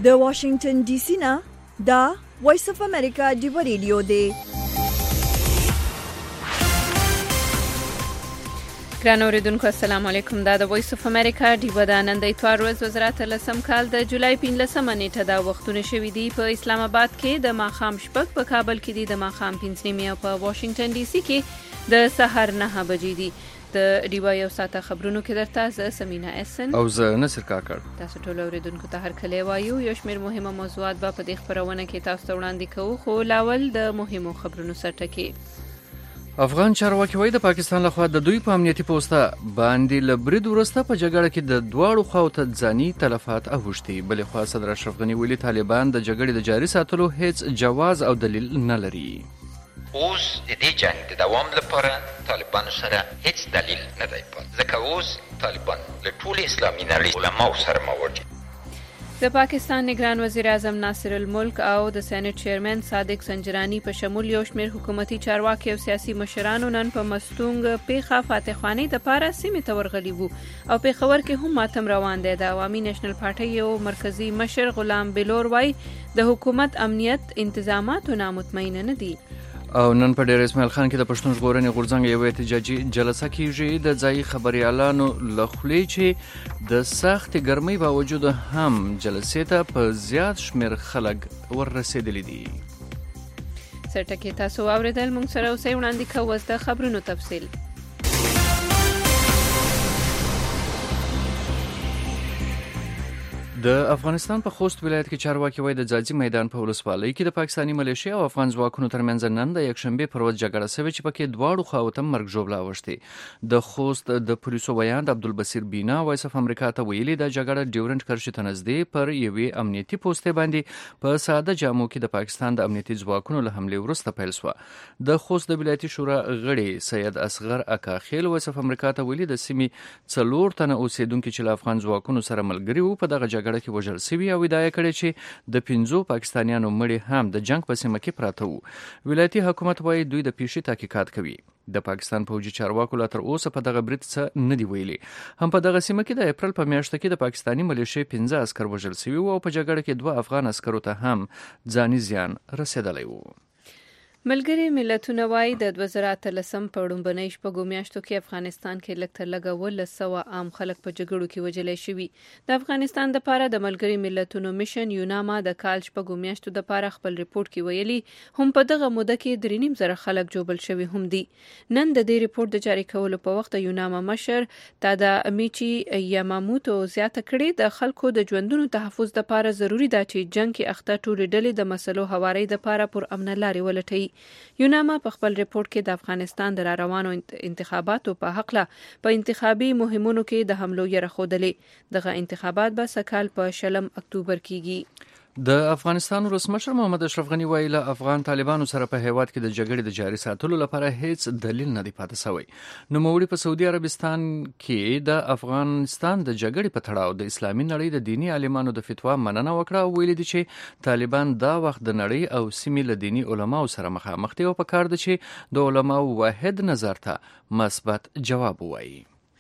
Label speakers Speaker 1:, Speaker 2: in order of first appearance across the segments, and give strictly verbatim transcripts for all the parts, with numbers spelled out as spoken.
Speaker 1: د واشنگټن ډي سي نه دا وایس اف امریکا ډیو ریډیو دی.
Speaker 2: ګران اوریدونکو السلام علیکم. دا د وایس اف امریکا ډیو د نن د اتوار ورځ وزارت لسم کال د جولای پنځلسمه نیټه دا وختونه شوي دي. په اسلام آباد کې د ماښام شپږ، په کابل کې دي د ماښام پنځه نیمې او په واشنگټن ډي سي کې د سحر نهه بجې دي. د ډیوا یو ساعته خبرونو کې درته زه سمینا احسن
Speaker 3: او زه نصر کاکړ.
Speaker 2: تاسو ټول اوریدونکو ته هرکلی وایو. یو شمېر مهمه موضوعات به په دې خپرونه کې تاسو ته وړاندې کوو، خو لاول د مهمو خبرونو سر ټکي.
Speaker 3: افغان چارواکي وایي د پاکستان لخوا د دوی په امنیتي پوسته باندې له برید وروسته په جګړه کې د دواړو خواو ته ځاني تلفات اوښتي. بلې خوا صدر اشرف غني ویلي طالبان د جګړې د جاري ساتلو هیڅ جواز او دلیل نه لري.
Speaker 4: اوس د دې جنګ د دوام لپاره طالبانو سره هیڅ دلیل نه دی پاتې، ځکه اوس طالبان له ټولې اسلامي نړۍ علماو سره مواجه.
Speaker 2: د پاکستان نگران وزیر اعظم ناصر الملک او د سېنات چیرمن صادق سنجرانی په شمول یو شمېر حکومتي چارواکي او سیاسي مشرانو نن په مستونګ پیښه فاتح خانې د پاره سیمې ته ورغلي وو او پیښور کې هم ماتم روان دی. د عوامي نېشنل پارټۍ یو مرکزی مشر غلام بلور وایي د حکومت امنیت انتظامات نامطمئن نه دي.
Speaker 3: او نن په ډیر اسماعیل خان کې د پښتون ژغورنې غورځنګ یو احتجاجي جلسه کیږي. د ځایي خبريالانو له خولې چې د سخت ګرمۍ باوجود هم جلسې ته په زیات شمیر خلک ورسېدلي دي.
Speaker 2: سرټکی تاسو اوریدل، موږ سره اوسئ. وړاندې کوو د خبرونو تفصیل.
Speaker 3: د افغانستان په خوست ولایت کې چارواکي وایي د ځاځي میدان په ولسوالۍ کې د پاکستاني ملیشیا او افغان ځواکونو ترمنځ نن د یکشنبې پر ورځ جګړه شوې چې پکې دواړو خواو ته مرګ ژوبله اوښتې. د خوست د پولیسو ویاند عبدالبصیر بینا وایس اف امریکا ته ویلي د جګړه ډیورنډ کرښې ته نږدې پر یوې امنیتي پوستې باندې په ساده جامو کې د پاکستان د امنیتي ځواکونو له حملې وروسته پیل شوه. د خوست د ولایتي شورا غړي سید اصغر اکاخیل وایس اف امریکا ته ویلي د سیمې څلور تنه اوسیدونکي چې له افغان ځواکونو سره ملګري وو په دغه جګړه کې وژل شوي او ادعا کړې چې د پنځو پاکستانیانو مړي هم د جنگ په سیمه کې پراته وو. ولایتي حکومت وایي دوی د پیښې تحقیقات کوي. د پاکستان پوځي چارواکو لا تر اوسه په دغه برید څه نه دی ویلي. هم په دغه سیمه کې د اپریل په میاشت کې د پاکستاني ملیشیا پنځه عسکر وژل شوي وو او په جګړه کې دوه افغان عسکرو ته هم ځاني زیان رسېدلی وو.
Speaker 2: ملګري ملتونه وایي د دوه زره اتلسم په لومړنۍ شپږو میاشتو کې افغانستان کې لږ تر لږه اوولس سوه عام خلک په جګړو کې وژلی شوي. د افغانستان دپاره د ملګري ملتونو میشن یوناما د کال شپږو میاشتو دپاره خپل ریپورت کې ویلي هم په دغه موده کې درې نیم زره خلک ژوبل شوي هم دي. نن د دې ریپورت د جاري کولو په وخت د یوناما مشر تادا میچی یاماموتو زیاته کړې د خلکو د ژوندونو تحفظ دپاره ضروري ده چې جنګ کې اخته ټولې ډلې د مسلو هوارۍ دپاره پر امنه لارې ولټوي. یوناما په خپل ریپورت کې د افغانستان د راروانو انتخاباتو په حقله په انتخابي مهمونو کې د حملو یره ښودلې. دغه انتخابات به سکهال په شلم اکتوبر کېږي.
Speaker 3: د افغانستان ولسمشر محمد اشرف غني وایي له افغان طالبانو سره په هیواد کې د جګړې د جاري ساتلو لپاره هیڅ دلیل نه دی پاتې شوی. نوموړي په سعودي عربستان کې د افغانستان د جګړې په تړاو د اسلامي نړۍ د دیني عالمانو د فتوا مننه وکړه او ویلي دي چې طالبان دا وخت د نړۍ او سیمې له دیني علماو سره مخامخ دي او په کار ده چې د علماو واحد نظر ته مثبت جواب ووایي.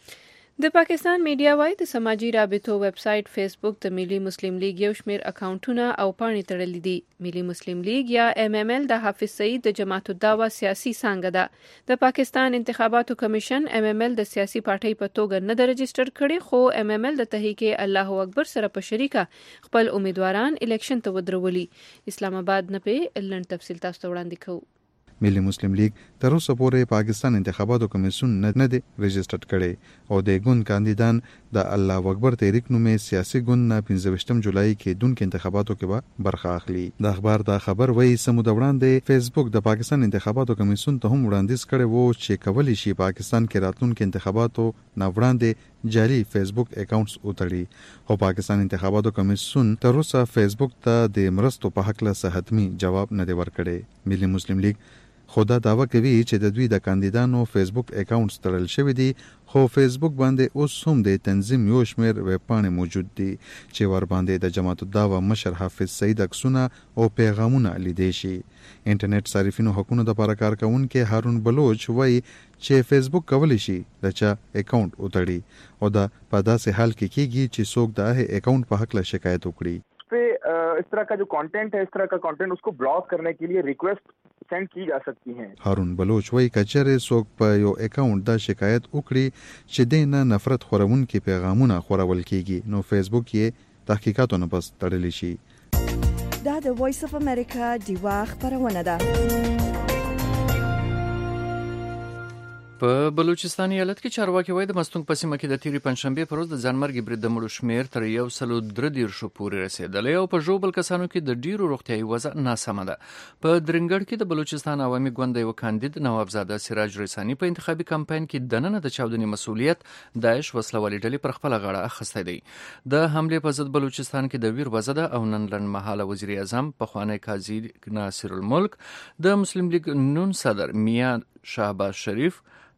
Speaker 2: د پاکستان میډیا وایي د سماجی رابطو ویب سایټ فیسبوک د ملي مسلم لیگ یو شمېر اکاونټونه او پاڼې تړلي دي. ملي مسلم لیگ یا ایم ایم ال د حافظ سعید د جماعت الدعوه سیاسي څانګه ده. د پاکستان انتخاباتو کمیشن ایم ایم ال د سیاسي پارټۍ په توګه نه ده رجسټر کړي، خو ایم ایم ال د تحریک الله اکبر سره په شریکه خپل امیدواران الیکشن ته ودرولي. اسلام آباد نه په لنډ تفصیل تاسو ته وړاندې کوو.
Speaker 5: ملي مسلم لیگ تر اوسه پورې پاکستان انتخاباتو کمیسیون نه دی رجسټر کړي او د ګوند کاندیدان د الله اکبر تحریک نومې سیاسي ګوند نه پنځه ویشتم جولای کې دونکو انتخاباتو کې به برخه اخلي. د اخبار دا خبر وایي سمو د وړاندې فیسبوک د پاکستان انتخاباتو کمیسیون ته هم وړاندیز کړی وو چې کولی شي پاکستان کې راتلونکو انتخاباتو نه وړاندې جعلي فیسبوک اکاونټس وتړي، خو پاکستان انتخاباتو کمیسیون تر اوسه فیسبوک ته د مرستو په حق له حتمي جواب نه دی ورکړی. ملي مسلم لیگ خدا داوا کوي چې د دوی د کاندیدانو فیسبوک اکاونټس تړل شوی دي، خو فیسبوک باندې اوس هم د تنظیم یو شمېر ویب پاڼې موجود دي چې ور باندې د جماعت الدعوه مشر حافظ سعید عکسونه او پیغامونه لیدای شي. انټرنیټ صارفینو حقوقو لپاره کارکونکي هارون بلوچ وایي چې فیسبوک کولی شي د چا اکاونټ وتړي او دا په داسې حال کې کیږي چې څوک د هغه اکاونټ په حق له شکایت وکړي.
Speaker 6: په इस तरह का जो कंटेंट है, इस तरह का कंटेंट उसको ब्लॉक करने के लिए रिक्वेस्ट सेंड की जा सकती हैं.
Speaker 5: هارون بلوچ وایي کچره څوک په یو اکاونټ دا شکایت وکړي چې دینه نفرت خورونکي پیغامونه خورول کیږي نو فیسبوک یې تحقیقاتونه پس تړلی شي.
Speaker 1: دا د وایس اف امریکا دیوا خبرونه ده.
Speaker 3: په بلوچستان ایالت کې چارواکي وایي د مستونګ په سیمه کې د تیرې پنځشنبې پر ورځ د ځانمرګي برید د مړو شمېر تر یو سلو درې دېرشو پورې رسېدلی او په ژوبل کسانو کې د ډېرو روغتیایي وضع ناسمه ده. په درنګړ کې د بلوچستان عوامي ګوند د یوه کاندید نوابزاده سراج ریساني په انتخابي کمپاین کې دننه د چاودنې مسؤلیت داعش وسلوالې ډلې پر خپله غاړه اخیستی دی. د حملې په ضد بلوچستان کې د ویر وضع ده او نن لنډمهاله وزیر اعظم پخوانی قاضي ناصر الملک، د مسلم لیگ نون صدر میاں شهباز شریف،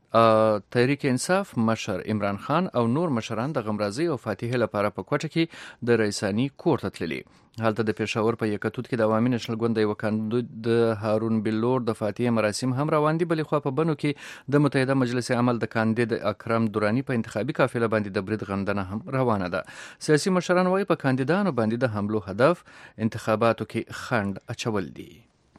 Speaker 3: تحریک انصاف مشر عمران خان او نور مشران د غمرازي او فاتحې لپاره په کوټه کې د ریساني کور ته تللي. هلته د پېښور په یکتوت کې د عوامي نېشنل ګوند د یوه کاندید د هارون بلور د فاتحې مراسم هم روان دي. بلې خوا په بنو کې د متحده مجلس عمل د کاندید اکرم دوراني په انتخابي قافله باندې د برید غندنه هم روانه ده. سیاسي مشران وایي په کاندیدانو باندې د حملو هدف انتخاباتو کې خنډ اچول دي.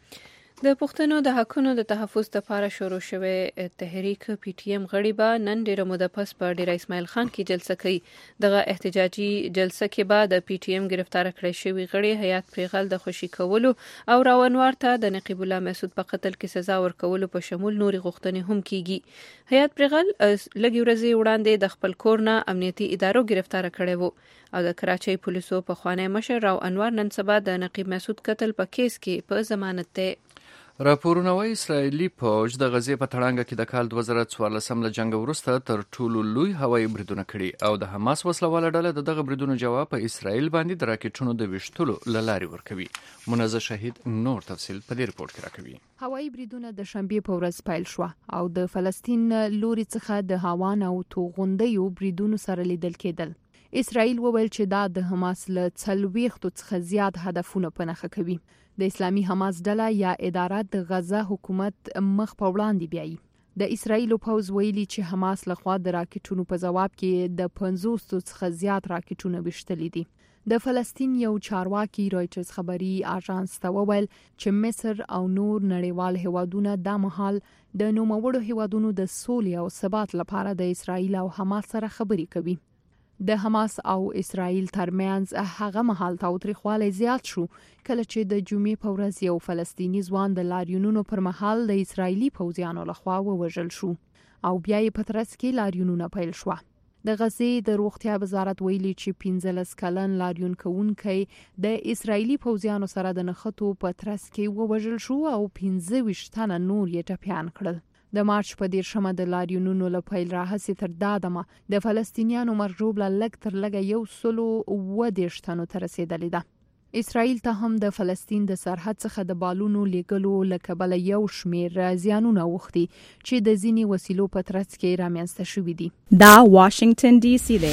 Speaker 2: د پښتنو د حقونو د تحفظ لپاره شروع شوی تحریک پی ټی ایم غړي به نن ډیره موده پس په ډیر اسماعیل خان کې جلسه کوي. دغه احتجاجي جلسه کې به د پی ټی ایم گرفتار کړی شوی غړي حیات پریغل د خوشي کولو او راونوار ته د نقیب الله مسعود په قتل کې سزا ورکولو په شمول نوري غوښتنې هم کیږي. حیات پریغل لږ ورځې وړاندې د خپل کور نه امنیتي ادارو گرفتار کړی وو او د کراچۍ پولیسو په خوانی مشر راو انوار نن سبا د نقیب مسعود قتل په کیس کې په ضمانت دی.
Speaker 3: راپورونه وايي اسرائیلي پوج د غزې په تړانګه کې د کال دوه زره څوارلسم له جنګ وروسته تر ټولو لوی هوایي بریدونه کړي او د حماس وسلواله ډله د دغه بریدونو جواب په اسرائیل باندې د راکټونو د ویشتلو له لارې ورکوي. منزه شهید نور تفصیل په دې رپورټ کې راکوي.
Speaker 7: هوایي بریدونه د شنبې په ورځ پیل شو او د فلسطین لوري څخه د هاوان او توغندیو بریدونو سره لیدل کېدل. اسرائیل وویل چې دا د حماس له څلوېښتو څخه زیات هدفونه په نښه کوي. د اسلامي حماس ډله یا اداره د غزه حکومت مخ په وړاندې بیایي. د اسرائیل پوځ ویلي چې حماس لخوا د راکټونو په جواب کې د پنځوس څخه زیات راکټونه وشتلي دي. د فلسطین یو چارواکي رويټرز خبري اژانس ته وویل چې مصر او نور نړیوال هیوادونه د مهال د نوموړو هیوادونو د سولې او ثبات لپاره د اسرائیل او حماس سره خبرې کوي. د حماس او اسرائیل ترمنځ هغه مهال تاوتریخوالی زیات شو کله چې د جمعې په ورځ یو فلسطینی ځوان د لاریونونو پر مهال د اسرائیلي پوځیانو لخوا ووژل شو او بیا یې په ترڅ کې لاریونونه پیل شو. د غزې د روغتیا وزارت ویلي چې پنځلس کلن لاریون کوونکی د اسرائیلي پوځیانو سره د نښتو په ترڅ کې ووژل شو او پنځه ویشت تنه نور یې ټپیان کړل. د مارچ په دیرشمه د لاریونونو له پیل راهیسې تر دا دمه د فلسطینیانو مرجوبله لږ تر لږه یو سلو اووه دېرش تنو ته رسېدلې ده. اسرائیل ته هم د فلسطین د سرحد څخه د بالونو لیږلو له کبله یو شمېر زیانونه اوښتي چې د ځینې وسیلو په ترڅ کې رامنځته شوي دي.
Speaker 8: دا واشنگټن ډي سي دی.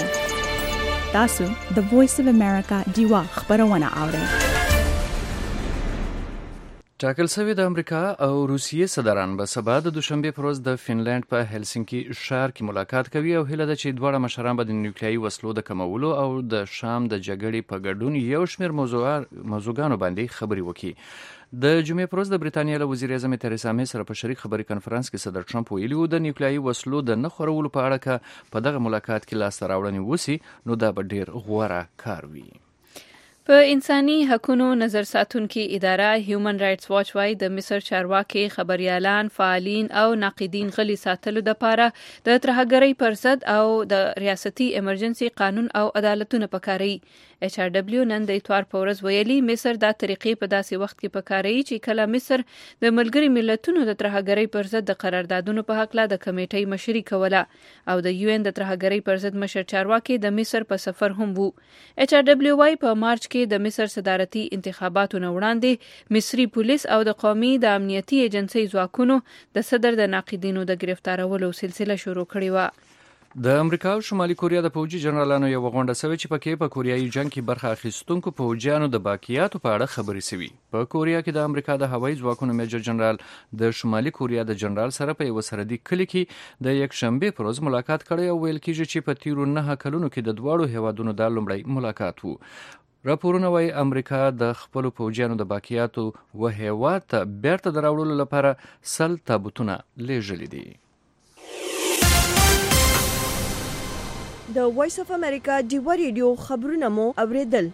Speaker 8: تاسو د وایس اف امریکا دیوا خبرونه اورئ.
Speaker 3: ټاکل شوی د امریکا او روسیې صدران به سبا د دوشنبې پر ورځ د فنلند په هلسنکي ښار کې ملاقات کوي او هیله ده چې دواړه مشران به د نیوکلیایي وسلو د کمولو او د شام د جګړې په ګډون یو شمېر موضوعګانو باندې خبرې وکړي. د جمعې پر ورځ د بریتانیا له وزیر اعظم تریسا مې سره په شریک خبري کنفرانس کې صدر ټرمپ ویلي و د نیوکلیایي وسلو د نه خورولو په اړه که په دغه ملاقات کې لاسته راوړنې وسی نو دا به ډیر غوره کار وي.
Speaker 2: په انساني حقوقو نظر ساتونکي اداره هیومن رائټس واچ وايي د مصر چارواکي خبريالان فعالین او ناقدین غلي ساتلو د پاره د ترهګرۍ پر ضد او د ریاستي ایمرجنسي قانون او عدالتونه پکاري. ایچ آر ډبلیو نن د اتوار په ورځ ویلي مصر دا طریقې په داسې وخت کې پکاري چې کله مصر د ملګري ملتونو د ترهګرۍ پر ضد د قراردادونو په حق لا د کمیټې مشري کوله او د یو ان د ترهګرۍ پر ضد مشر چارواکي د مصر په سفر هم وو. ایچ آر ډبلیو وايي په مارچ کې د مصر صدارتي انتخاباتو نه وړاندې مصري پولیس او د قومي د امنیتي ایجنسۍ ځواکونو د صدر د ناقدینو د گرفتارولو سلسله شروع کړې و.
Speaker 3: د امریکا او شمالي کوریا د پوځي جنرالانو یو غونډه سوي چې پکې په کوریایي جنگ کې برخه اخیستونکو پوځیانو د باقیاتو په اړه خبرې سوي. په کوریا کې د امریکا د هوایي ځواکونو میجر جنرال د شمالي کوریا د جنرال سره په یو سرحدي کلی کې د یک شنبه پر ورځ ملاقات کړی او ویل کېږي چې په تیرو نه کلونو کې د دواړو هیوادونو د لومړی ملاقات وو. راپورونه وايي امریکا د خپل پوځیانو د باقیاتو و هیواد ته بیرته دراوړلو لپاره سل تابوتونه لیږلي دي.
Speaker 1: د وایس اف امریکا ډیوا ریډیو خبرونه مو اوریدل.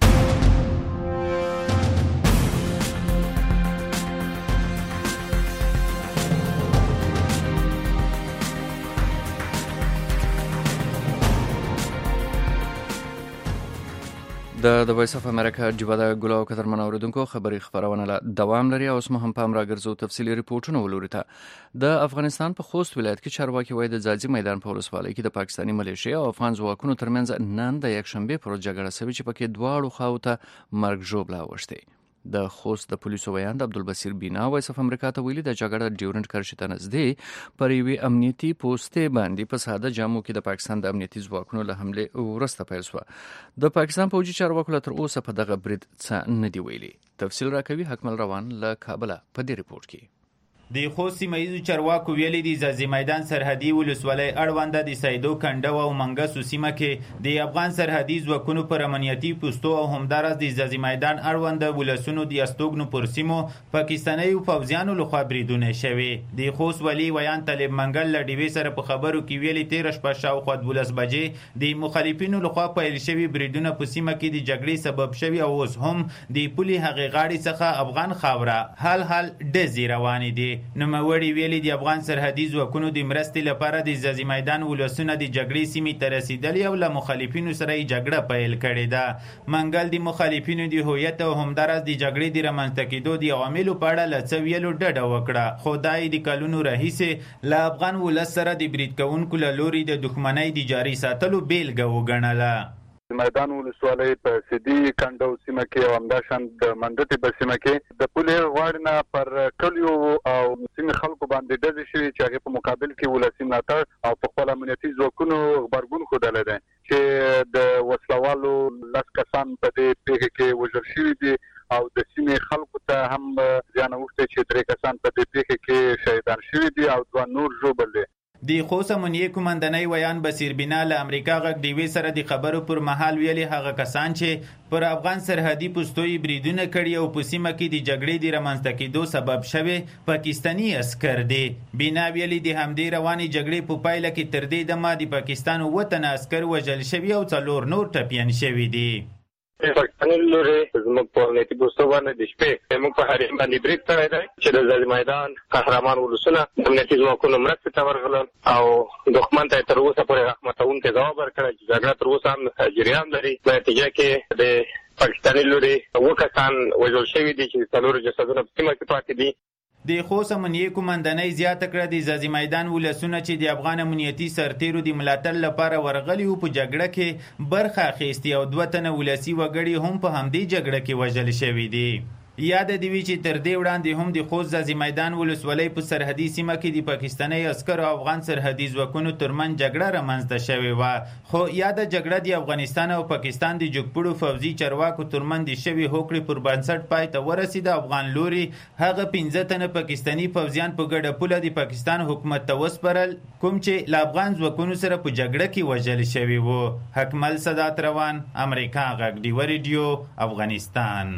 Speaker 3: د د وایس اف امریکا ډیوا د ګلو قدرمن اوریدونکو خبري خبرونه له دوام لري او اوس هم پام راګرځو تفصیلي ریپورتونه ولوري ته. د افغانستان په خوست ولایت کې چارواکي وایي د ځاځي میدان په ولسوالۍ کې د پاکستاني ملیشیا او افغان ځواکونو ترمنځ نن د یکشنبه پر جګړه شوې چې پکې دواړو خواو ته مرګ ژوبله وشته. د خوست د پولیسو ویاند عبدالبصیر بینا وایس اف امریکا ته ویلي د جګړه ډیورنټ کرښې ته نږدې پر یوې امنیتي پوستې باندې په ساده جامو کې د پاکستان د امنیتي ځواکونو له حملې وروسته پیل شوه. د پاکستان پوځي چارواکو له تر اوسه په دغه برید څه نه دی ویلي. تفصیل راکوي حکمل روان له کابل په دې ریپورت کې.
Speaker 9: د خوست سیمه چارواکو ویلي دي ځاځي میدان سرحدي ولسوالۍ اړونده د سیدو کنډو او منګسو سیمه کې د افغان سرحدي ځواکونو پر امنیتي پوستو او همدارس د ځاځي میدان اړونده ولسونو د استوګنو پر سیمو پاکستاني فوجیانو لخوا بریدونه شوي. د خوست ولی ویان طالب منګل له ډیوي سره په خبرو کې ویلي تیر شپه شاوخوا دولس بجې د مخالفینو لخوا پیل شوي بریدونه په سیمه کې د جګړې سبب شوي او اوس هم د پولي هغې غاړې څخه افغان خاوره حل حل ډزې روانې دي. نوموړي ویلي د افغان سرحدي ځواکونو د مرستې لپاره د ځاځي میدان ولسونه د جګړې سیمې ته رسیدلي او له مخالفینو سره یې جګړه پیل کړې ده. منګل د مخالفینو د هویت او همدارس د جګړې د رامنځته کېدو د عواملو په اړه له څه ویلو ډډه وکړه، خو دا یې د کلونو راهیسې له افغان ولس سره د برید کوونکو له لوري د دښمنۍ د جاري ساتلو بیلګه وګڼله.
Speaker 10: میدان ولسوالۍ په سیدي کنډو سیمه کې او همداشان د منډتې په سیمه کې د پولې غاړې نه پر کلیو او سیمې خلکو باندې ډزې شوي چې هغې په مقابل کې ولسي ملاتړ او په خپل امنیتي ځواکونو غبرګون ښودلی دی چې د وسلوالو لس کسان په دې پیښې کې وژل شوي دي او د سیمې خلکو ته هم زیان اوښتی چې درې کسان په دې پیښې کې شهیدان شوي دي او دوه نور ژوبل دي.
Speaker 9: د خوست امنیه کومندنۍ ویان بصیر بینا له امریکا غږ ډیوي سره د خبرو پر مهال ویلي هغه کسان چې پر افغان سرحدي پوستوي بریدونه کړي او په سیمه کې د جګړې د رامنځته کېدو سبب شوي پاکستاني عسکر دي. بینا ویلي د همدې روانې جګړې په پایله کې تر دې دمه د پاکستان اووه تنه عسکر وژل شوي او څلور نور ټپیان شوي دي.
Speaker 11: پاکستاني لوري زموږ په امنیتي پوستو باندې د شپې موږ په حریم باندې برید کړی دی چې د ځاځي میدان قهرمان ولسونه د امنیتي ځواکونو مرستې ته ورغلل او دښمن ته تر اوسه پورې حق متونکی ځواب ورکړی چې جګړه تر اوسه هم جریان لري. په نتیجه کې د پاکستاني لوري اووه کسان وژل شوي دي چې څلور جسدونه په سیمه کې پاتې دي.
Speaker 9: د خوست امنیه کومندنۍ زیاته کړه د ځاځي میدان ولسونه چې د افغان امنیتي سرتیرو د ملاتړ لپاره ورغلي وو په جګړه کې برخه اخیستې او دوه تنه ولسي وګړي هم په همدې جګړه کې وژل شوي دي. یاد دی وی چې تر دې وړاندې هم د خوست ځاځي میدان ولسوالۍ په سرحدي سیمه کې د پاکستاني عسکرو او افغان سرحدي ځواکونو ترمنځ جګړه رامنځته شوې وه، خو یاده جګړه د افغانستان او پاکستان د جګپړو فوځي چارواکو ترمنځ د شوې هوکړې پر بنسټ پای ته ورسېده. افغان لوري هغه پنځه تنه پاکستاني فوځیان په ګډه پوله د پاکستان حکومت ته وسپارل کوم چې له افغان ځواکونو سره په جګړه کې وژل شوي وو. حکمل صدات روان، امریکا غږ ډیوا ریډیو، افغانستان.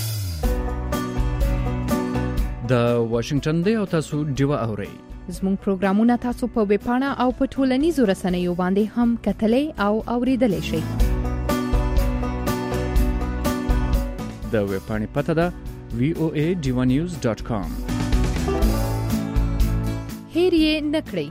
Speaker 3: د واشنگټن دی او تاسو ډیوا اورئ.
Speaker 7: زموږ پروګرامونه تاسو په ویب پاڼه او په ټولنیزو رسنیو باندې هم کتلای او اوریدلای شئ.
Speaker 3: د ویب پاڼې پته ده وی او ای ډیوا نیوز ډاټ کام.
Speaker 7: هیر یې نکړئ.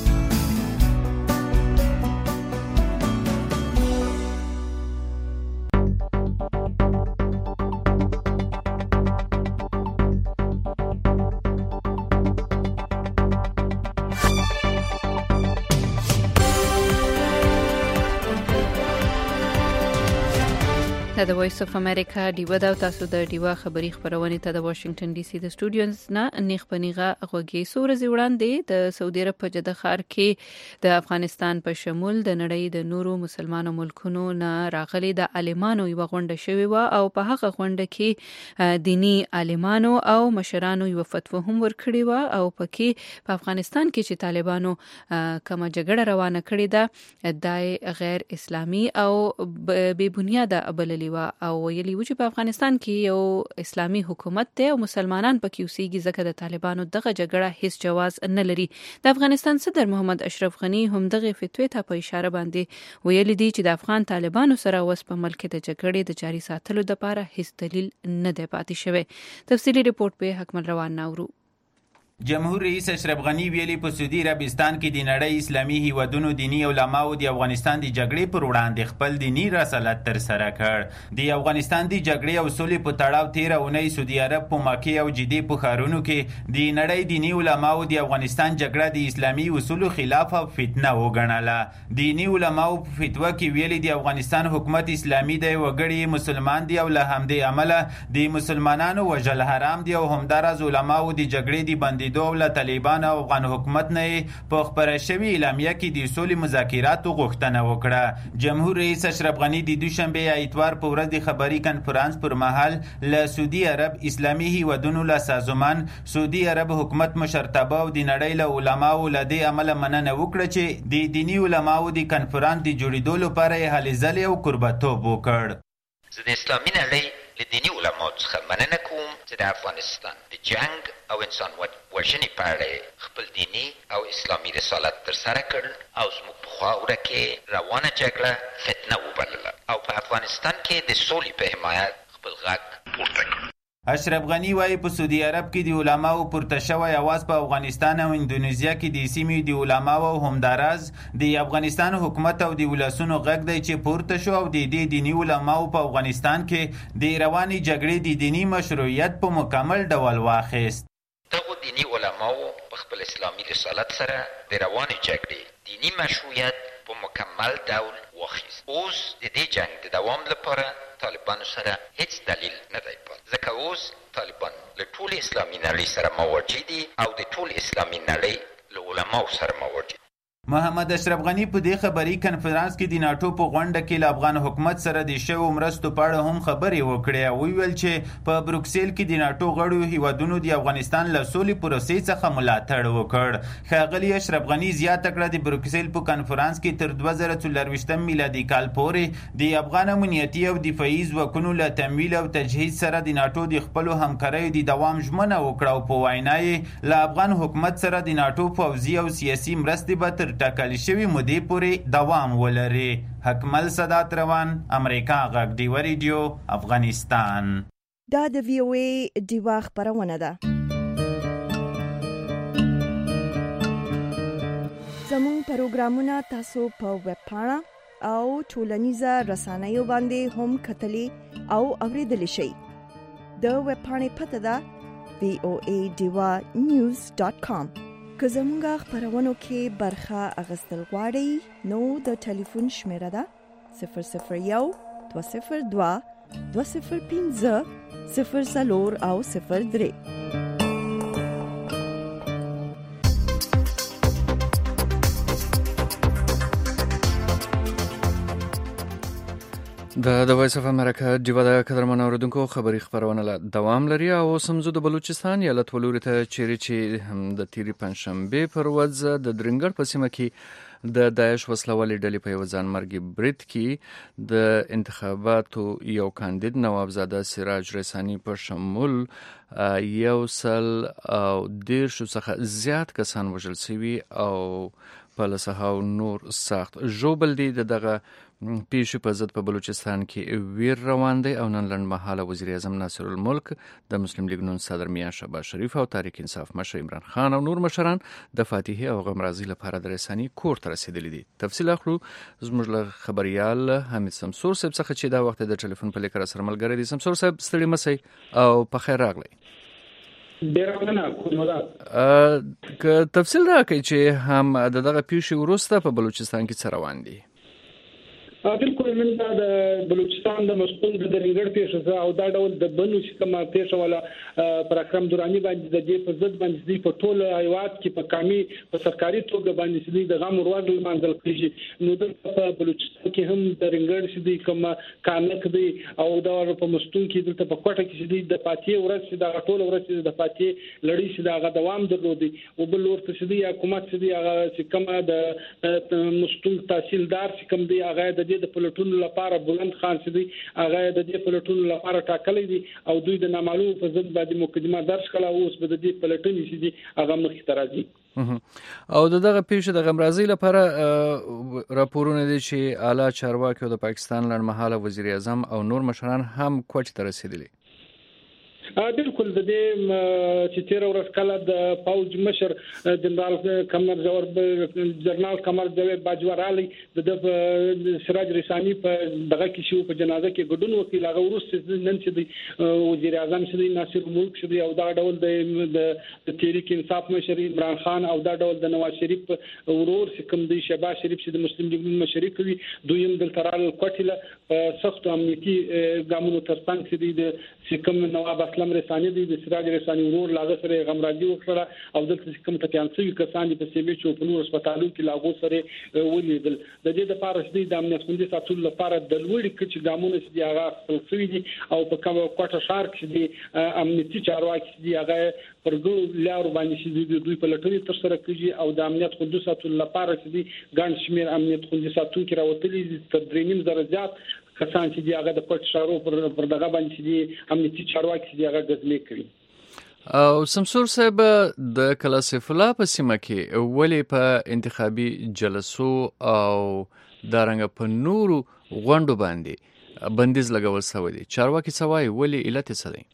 Speaker 2: د وایس اف امریکا ډیوا دا تاسو د ډیوا خبری خبرونه ته د واشنگټن ډي سي د سټوډیوز نه نیخ پنیغه غوږی سور زی وړاندې د سعودي عرب په جده ښار کې د افغانستان په شمول د نړۍ د نورو مسلمانو ملکونو نه راغلي د عالمانو یو غونډه شوې و او په هغه غونډه کې دینی عالمانو او مشرانو یو فتوا هم ورکړی و او پکې په افغانستان کې چې طالبانو کوم جګړه روانه کړې ده د غیر اسلامي او بے بنیاده بللي کړې و او ویلي و چې په افغانستان کې یو اسلامي حکومت دی او مسلمانان پکې اوسېږي ځکه د طالبانو دغه جګړه هیڅ جواز نه لري. د افغانستان صدر محمد اشرف غنی هم دغه فتوی ته په اشاره باندې ویلي دی چې د افغان طالبانو سره اوس په ملک د جګړې د جاري ساتلو لپاره هیڅ دلیل نه دی پاتې شوی. تفصیلی ریپورت په حکمل روان ناورو.
Speaker 9: جمهور رئیس اشرف غنی ویلي په سعودي عربستان کې د نړۍ اسلامي هیوادونو دینی علماو د افغانستان د جګړې پر وړاندې خپل دینی رسالت تر سره کړ. د افغانستان د جګړې او سولې په تړاو تیر اونۍ سعودي عرب په مکه او جدي په ښارونو کې د نړۍ دینی علماو د افغانستان جګړه د اسلامي اصولو خلاف او فتنه وګڼله. دینی علماو په فتوا کې ویلي د افغانستان حکومت اسلامي دی، وګړي مسلمان دي او له همدې امله د مسلمانانو وژل حرام دي او همدارز علماو د جګړې د بندي دوله طالبان او افغان حکومت نه په خبره شوی اعلامیه کې د سولې مذاکراتو غوښتنه وکړه. جمهور رئیس اشرف غنی د دوشنبه یا اتوار په ورځ د خبري کنفرانس پر مهال له سعودي عرب اسلامي هیوادونو له سازمان سعودي عرب حکومت مشرتابه او د نړۍ له علماو له دې عمله مننه وکړه چې د دینی علماو د کنفرانس د جوړېدو لپاره یې هلې ځلې او قربتوب وکړ.
Speaker 4: زه د اسلامي نړۍ له دینی علماو څخه مننه کوم چې د افغانستان د جنگ او انسان وژنې په اړه خپل دینی او اسلامي رسالت ترسره کړ او زموږ په خاوره کې روانه جګړه فتنه وبلله او په افغانستان کې د سولې په حمایت خپل غږ پورته کړ.
Speaker 9: اشرف غنی وايي په سعودي عرب کې د علماو پورته شوی اواز په افغانستان او اندونیزیا کې د سیمې د علماو او همدارز د افغانستان حکومت او د ولسونو غږ دی چې پورته شو او د دې دینی علماو په افغانستان کې د رواني جګړې د دینی مشروعیت په مکمل ډول واخیست.
Speaker 4: دغه دینی علماو په خپل اسلامي رسالت سره د رواني جګړې دینی مشروعیت په مکمل ډول واخیست. اوس د دې جنگ د دوام لپاره طالبانو سره هیڅ دلیل نه دی پاتې، ځکه اوس طالبان له ټول اسلامي نړۍ سره مواجه دي او د ټول اسلامي نړۍ له علماو سره مواجه دي.
Speaker 9: محمد اشرف غنی په دې خبري کنفرانس کې د ناتو په غونډه کې له افغان حکومت سره د شویو مرستو په اړه هم خبرې وکړې او ویل چې په بروکسل کې د ناتو غړو هیوادونو د افغانستان له سولې پروسې څخه ملاتړ وکړ. ښاغلي اشرف غنی زیاته کړه د بروکسل په کنفرانس کې تر دوه زره څلرویشتم میلادي کال پورې د افغان امنیتي او دفاعي ځواکونو له تمویل او تجهیز سره د ناتو د خپلو همکاریو د دوام ژمنه وکړه او په وینا یې له افغان حکومت سره د ناتو پوځي او سیاسي مرستې به تر ټاکل شوی مودې پورې دوام ولري. حکمل صدات روان، امریکا غږ ډیوه ریډیو، افغانستان.
Speaker 1: دا د وی او ای ډیوه خبرونه ده. زموږ پروګرامونه تاسو په ویب پاڼه او ټولنیزه رسنیو باندې هم کتلی او اوریدلی شئ. د ویب پاڼې پته ده وی او ای ډیوه نیوز ډاټ کام. که زمونږه خبرونو کې برخه اخیستل غواړئ نو د ټلیفون شمیره ده صفر صفر یو دوه صفر دوه دوه صفر پنځه صفر څلور او صفر درې.
Speaker 3: د د وایس اف امریکا ډیوه د قدرمن اوریدونکو خبري خبرونه له دوام لري او سمزو د بلوچستان ایالت ولوري ته چیرې چې د تیری پنځشنبه پر ورځ د درنګر په سیمه کې د داعش وسلوالې ډلې په یو ځانمرګي برید کې د انتخاباتو یو کاندید نوابزاده سراج رسانی په شمول یو سل او دیرشو څخه زیات کسان وژل شوي او په لسهاو نور سخت ژوبل دي. دغه پیښې په ضد په بلوچستان کې ویر روان دی او نن لنډمهاله وزیر اعظم ناصر الملک، د مسلم لیگ نون صدر میاں شهباز شریف او تحریک انصاف مشر عمران خان او نور مشران د فاتحې او غمرازي لپاره د رسنۍ کور ته رسیدلي دي. تفصیل اخلو زموږ له خبريال حمید سمسور صاحب څخه چې دا وخت د ټلیفون په لیکر سره ملګری دي. سمسور صاحب ستړي مسئ او په خیر راغلی.
Speaker 12: ډیر مننه کومه
Speaker 3: که تفصیل راکړئ چې هم دغه پیښې وروسته په بلوچستان کې څه روان دي.
Speaker 12: بالکل من دا د بلوچستان د مسؤل د درنګړ پیښه او دا ډول د بنو چې کومه پیښه ولا پر اکرم درانی باندې د دې په ضد باندې په ټول ایوات کې په کامي په سرکاري توګه باندې د غم ورواز منځل کیږي. نو د بلوچستان کې هم د درنګړ چې د کومه کانک دی او دا په مستون کې دلته په کوټه کې د پاتې ورځ د ټول ورځ د پاتې لړۍ چې دا دوام درلودي او بل ورته چې د حکومت چې هغه چې کومه د مستون تحصیلدار چې کوم دی هغه د دې د پلټونو لپاره بلند خان سي هغه د دې پلټونو لپاره ټاکلې دي او دوی د نامعلوم په ضد باندې مقدمه درج کړه. اوس به د دې پلټنې سي دي هغه مخ ته راځي.
Speaker 3: او دغه پیښه د غمرازي لپاره راپورونه دي چې اعلی چارواکي د پاکستان لړمحاله وزیر اعظم او نور مشران هم کوچ ته رسیدلي.
Speaker 12: بالکل د دې چې تیر ورځ کله د فوج مشر جنرال قمر جوهر جنرال قمر جوهر باجوړ علي د سراج رساني په دغه کې شو په جنازه کې ګډون وکړي. هغه ورسته نن چې د وزیر اعظم شری ناصر ملک شری او دا ډول د تحریک انصاف مشر عمران خان او دا ډول د نواز شریف ورور سکم دی شهباز شریف چې د مسلم لیگ مشرک وي دویم د ترال کوټیله په سخت امنیتي ګامونو ترڅنګ چې د سکم نواب اسلام رساني دی د سراج رساني ورور لاغه سره غمراجي وکړه او دلته کوم ټکیان سوي کسان په سیمه چې په نور هسپتالو کې لاغو سره ولیدل. د دې د پاره چې د امنیت خوندي ساتلو لپاره د لوړ کچې ګامونه چې هغه خپل سوي دي او په کومه کوټه شهر کې د امنیتي چارواکي دي هغه پرګو لارو باندې چې دوی په لټونی تر سره کوي او د امنیت خوندي ساتلو لپاره چې د ګڼ شمیر امنیت خوندي ساتونکو راوتلي تر درې نیم زره زیات کسان چې هغه د کوټ شارو پر پر دغه باندې چې امنیتي چارواکي چې هغه غزلې کوي.
Speaker 3: او سمسور صاحب د کلاسف الله په سیمه کې ولی په انتخابي جلسو او دارنګ په نورو غونډو باندې بندیز لګول شوی دی. چارواکي سوای ولی علت څه دی؟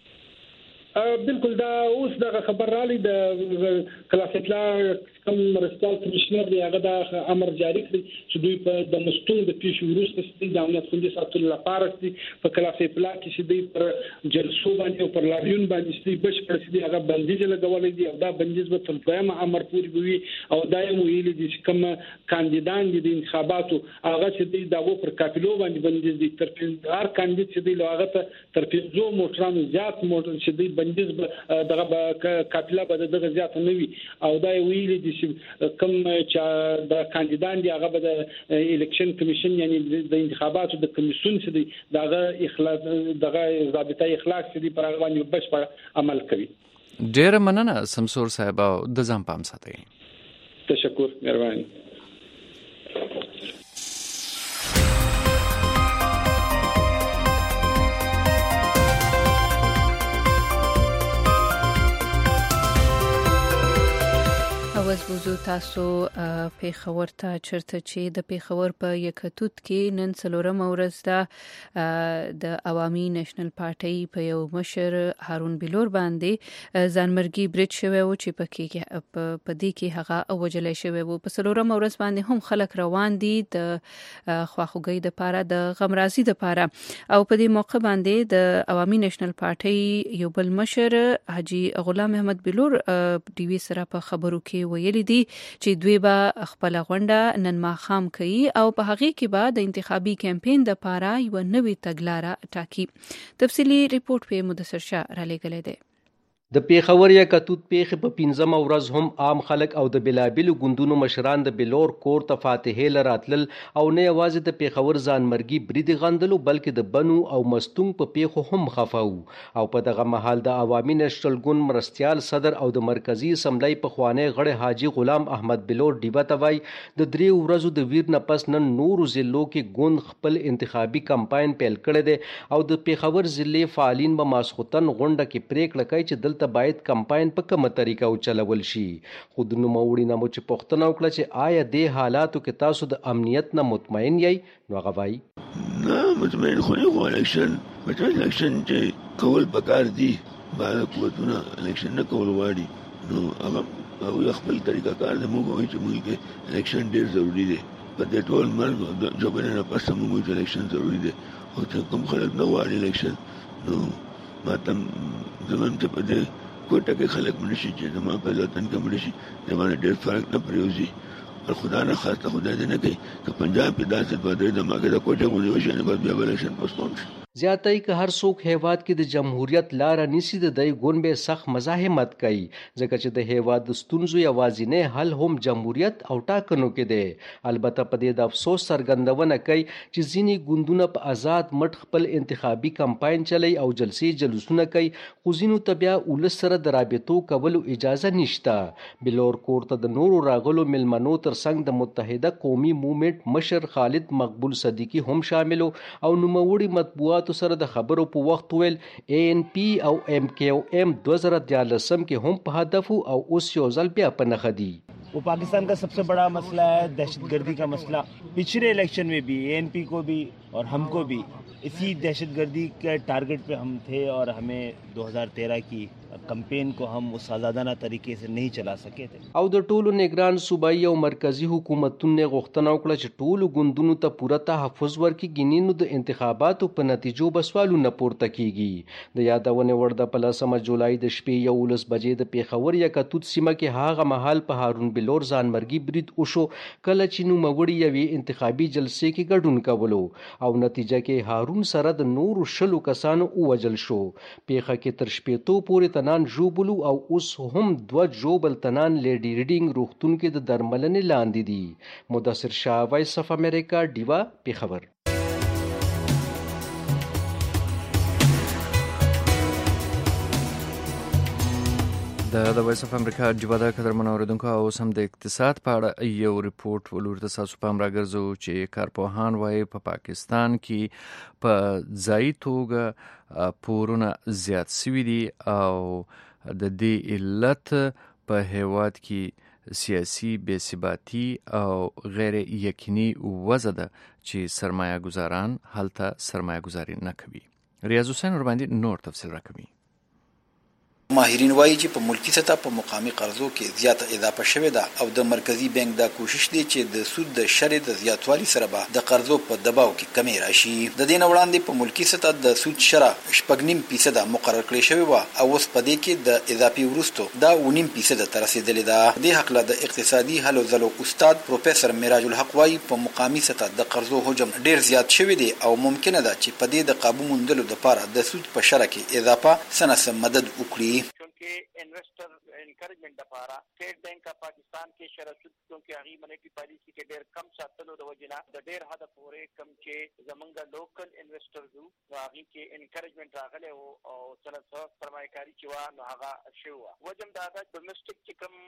Speaker 12: بالکل دا اوس دغه خبر رالی د کلاسف الله کوم مرستال کمشنر دی هغه د امر جاری کړی چې دوی په د مستون د پیښو وروسته د امنیت خوندي ساتلو لپاره په کلاسف الله کې چې دوی پر جلسو باندې او پر لاریون باندې چې بشپړ چې هغه بندیز لګولې دي او دا بندیز به تر دویمه امر پورې وي او دا یو ویلي دي چې کوم کاندیدان دي د انتخاباتو هغه چې دوی دغه پر کاپیلو باندې بندیز دي تر هر کاندید چې دوی هغه ته تر پنځو موټرانو زیات موټر چې دوی بندیز دغه کاپیلا به دغه زیات نه وي او دا ویلي دي چې کوم چې د کاندیدان دی هغه به د الیکشن کمیشن یعنی د انتخاباتو د کمیسیون چې دی دغه اخلاص دغه ضابطه اخلاص چې دی پر هغه باندې بشپړ عمل کوي.
Speaker 3: ډیر مننه سمسور صاحب د ځان پام ساتئ.
Speaker 12: تشکر مهرباني.
Speaker 2: اوس بوزو تاسو پیښور ته چرته چې د پیښور په یکتوت کې نن څلورم ورځ ده د عوامي نېشنل پارټي په یو مشر هارون بلور باندې ځانمرګي برید شوی و چې پکې په دې کې هغه وجلې شوی و. په څلورم ورځ باندې هم خلک روان دي د خواخوږي د پاره د غمرازي د پاره او په دې موقع باندې د عوامي نېشنل پارټي یو بل مشر حاجی غلام احمد بلور ټي وي سره په خبرو کې ویلي دي چې دوی به خپل غونډه نن ماښام کوي او په هغه کې به د انتخابي کمپاین د پاره یو نوې تګلارې ټاکي. تفصیلی ریپورت په مدثر شاه را لګلې ده.
Speaker 13: د پیښور یکتوت پیښې په پنځمه ورځ هم عام خلک او د بلابلو ګوندونو مشران د بلور کور ته فاتحې لراتلل او نه یوازې د پیښور ځانمرګي برید غندلو بلکې د بنو او مستونګ په پیښو هم خفاو او په دغه مهال د عوامي نېشنل ګوند مرستيال صدر او د مرکزی اسمبلی په خوانې غړي حاجی غلام احمد بلور ډیبه توای د درې ورځو د ویر نه پس نن نورو ضلعو کې ګوند خپل انتخابي کمپاین پیل کړی دی او د پیښور ضلع فعالین به ماسختن غونډه کې پریکړه کوي چې ته باید کمپاین په کومه طریقه او چلول شي. خود نو موړی نه مو چې پښتنه وکړه چې آیا د حالاتو کې تاسو د امنیت نه مطمئن یې نو غوای
Speaker 14: نه مطمئن خو نه غواړم الیکشن مته الیکشن چې کول پکار دي باید قوتونه الیکشن نه کول واړي نو هغه او خپل طریقه کار د موږ وایي چې موږ کې الیکشن ډیر ضروری دی په دې ټول مرګ د جوړنه نه پس موږ ته الیکشن ضروری دی او چې کوم خلک نه غواړي الیکشن نو ماتم زمون ته په دې کوټه کې خلک منشي چې زما په ځاتن کې منشي زمانه ډېر فرق نه پریوزي او خدا نه خاصه خدای دې نه کوي چې پنجاب کې داسې په دې دماغه د کوټه غونډه وشي نه بیا الیکشن پوسټپون شي.
Speaker 13: زیاتای که هر څوک هیواد کې د جمهوریت لار نیسي د دای ګون به سخت مزاحمت کوي ځکه چې د هیواد د ستونزو یوازینی حل هم جمهوریت او ټاکنو کې دی. البته په دې د افسوس څرګندونه کوي چې ځینې ګوندونه په آزاد مټ خپل انتخابي کمپاین چلی او جلسې جلوسونه کوي خو ځینو ته بیا ولس سره د رابطو کولو اجازه نشته. بلور کور ته د نورو راغلو ملمنو ترڅنګ د متحده قومي موومنټ مشر خالد مقبول صدیقی هم شاملو او نوموړي مطبوعات سره د خبرو په وخت ویل اے ان پی او ایم کیو ایم دو ہزار تیالسم کې هم په هدف او اوس یو ځل بیا په نښه دي.
Speaker 15: वो पाकिस्तान का सबसे बड़ा मसला है दहशतगर्दी का मसला. पिछले इलेक्शन में भी ए एन पी को भी और हमको भी इसी दहशतगर्दी के टारगेट पे हम थे और हमें दो हज़ार तेरह की कम्पेन को हम उस आजादाना तरीके से नहीं चला सके थे.
Speaker 13: او د ټولو نگران صوبایي او مرکزی حکومتونو غوښتنه وکړه چې ټولو ګوندونو ته پوره تحفظ ورکړي ګینینو د انتخاباتو په نتیجو بسوالونه پورته کیږي. د یادونه ور د پلسمه جولای د شپې یولس بجې د پیښور یکتوت سیمه کې هاغه محل په هارون بلور ځانمرګي برید وشو کله چې نو مغوړي یوې انتخابي جلسې کې ګډون کولو او نتیجه کې هارون سره د نورو شلو کسانو ووجل شو. پیښه کې تر شپېتو پورې تنان ژوبلو او اوس هم دوه جوبل تنان لیډي ریډینګ روغتون کې د درملنې لاندې دي. مدثر شاه، وایس اف امریکا، ډیوا، پیښور.
Speaker 3: د وایس اف امریکا ډیوا د قدرمن اوریدونکو او سم د اقتصاد په اړه یو ریپورت ولور د تاسو په امر راګرځو چې کارپوهان وايي په پا پاکستان کې په ځای توګه پورونه زیات شوي دي او د دې علت په هیواد کې سیاسي بې ثباتي او غیر یقیني وضع ده چې سرمایه گذاران هلته سرمایه گذاري نه کوي. ریاض حسین ورباندې نور تفصیل راکوي.
Speaker 16: ماهرین وایي چې په ملکی سطح په مقامي قرضو کې زیاته اضافه شوې ده او د مرکزی بانک دا کوشش دی چې د سود د شرې د زیاتوالي سره به د قرضو په دباو کې کمی راشي. د دې نه وړاندې په ملکی سطح د سود شرې شپږ نیم فیصد مقرر کړی شوی و او اوس په دې کې د اضافي ورستو دا و نیم فیصد ته رسیدلې ده. د حق له د اقتصادي هلو ځلو استاد پروفیسور میراج الحق وایي په مقامي سطح د قرضو حجم ډیر زیات شوی دی او ممکنه ده چې په دې د قابو موندلو لپاره د سود په شرې کې اضافه سنه مدد وکړي.
Speaker 17: इन्वेस्टर इनकरेजमेंट लپاره स्टेट बैंक ऑफ पाकिस्तान के शरसुद क्योंकि هغه مانیټری پالیسی کې ډېر کم ساتلو د وجنه د ډېر حد پورې کم چې زمونږ لوکل انویسټرز وو هغه کې انکریجمنٹ راغلی او څلور سرمایه‌کاري چې وا نو هغه شو وجم دا د ډومېسټک چې کم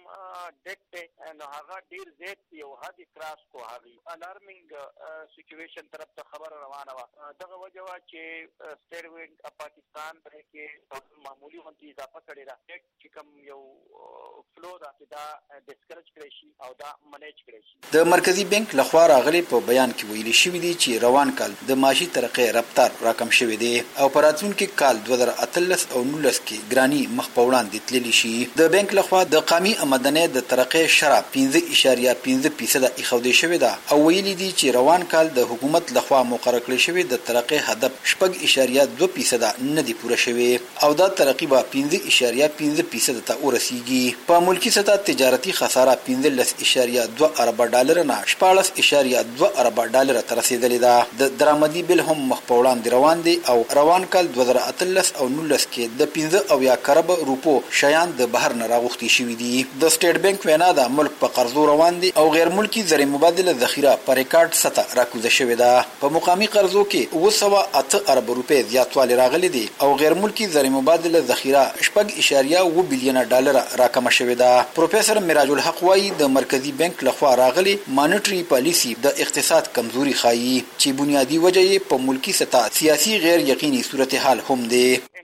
Speaker 17: ډیټ نو هغه ډېر زیات یو حد کراس کو هغه الارمینګ سچويشن طرف ته خبر روانه و دغه وجه وا چې سټیټ بانک اف پاکستان په کې معمولی غونډه اضافه کړې ده چې کوم یو فلو دا چې دا ډیسکریج کړی شي او دا منیج کړی شي.
Speaker 16: د مرکزی بانک لخوا راغلي په بیان کې ویلي شوی دی چې روان کال د معاشي ترقې رفتار راکم شوی دی او په راتلونکي کال دوه زره اتلس او نولس کې ګرانی مخ په وړاندې تللی شي. د بانک لخوا د قومي آمدنې د ترقې شرح پنځه اعشاریه پنځه فیصد ایښودل شوی دی او ویلي دی چې روان کال د حکومت لخوا مقرر کړی شوی د ترقې هدف شپږ اعشاریه دوه فیصد نه دی پوره شوی او دا ترقې به پنځه اعشاریه پنځه فیصد ته ورسیږي. په ملکی سطح تجارتي خساره پنځلس اعشاریه دوه ارب ډالر نه شپږ اعشاریه دوه ارب ډالر ته رسیدلې ده. د درآمدي بل هم مخ په وړاندې روان دي او روان کال دوه زره اتلس او نولس کې د پنځه او یا کرب روپو شیان د بهر نه راغوښتي شوي دي. د سټیټ بانک وینا ده ملک په قرضو روان دي او غیر ملکی زر مبادله ذخیره په ریکارډ سطح راکوزه شوې ده. په مقامي قرضو کې اوه سوه اته ارب روپۍ زیاتوالی راغلي دي او غیر ملکی زر مبادله ذخیره شپږ اعشاریه اوه بلیونه ډالر راکمه شوې ده. پروفیسور میراج الحق وایي د مرکزی بانک لخوا راغلي مانیټری پالیسی د اقتصاد کمزوري ښایي چې بنیادی وجه یې په ملکی سطح سیاسي غیر یقیني صورتحال هم دی.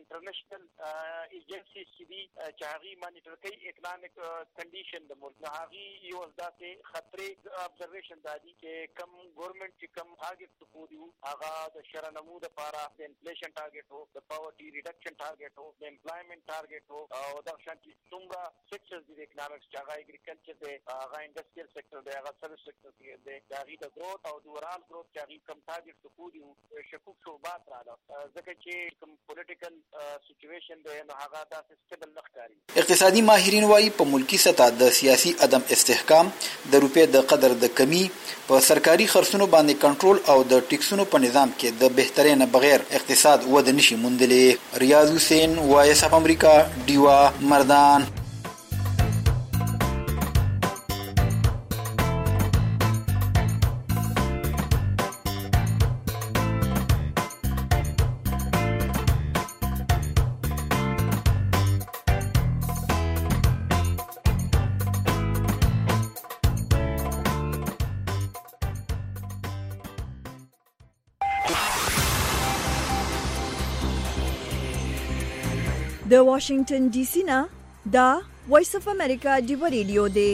Speaker 17: ایجنسیز چې دي چې هغه مانیټر کوي اکونومیک کنډیشن د ملک هغه یو ځداسې خطرې ابزرویشن دادي چې کم ګورنمنت چې کم ټارګټ ټکو دی هغه د شرنمو د لپاره د انفلیشن ټارګټ هو د پاورټي ریډکشن ټارګټ هو د امپلایمنت ټارګټ هو او د شانتي څومره سیکټرز دي د اکونومیکس چې هغه اګریکلچر دی هغه انډستریال سیکټر دی هغه سروس سیکټر دی د هغه د گروث او د اورال گروث چې هغه کم ټارګټ ټکو دی شکوک شوبات راځي ځکه چې کوم پولیټیکل سچويشن دی نو هغه دا سټیبل نه ښکاري.
Speaker 16: اقتصادي ماهرین وايي په ملکی سطح د سیاسي عدم استحکام، د روپې د قدر د کمی، په سرکاري خرڅونو باندې کنټرول او د ټیکسونو په نظام کې د بهترۍ نه بغیر اقتصاد وده نشي موندلې. ریاض حسین، وایس اف امریکا، ډیوا، مردان.
Speaker 1: د واشنگټن ډي سي نه دا وایس اف امریکا ډیو ریډیو دی.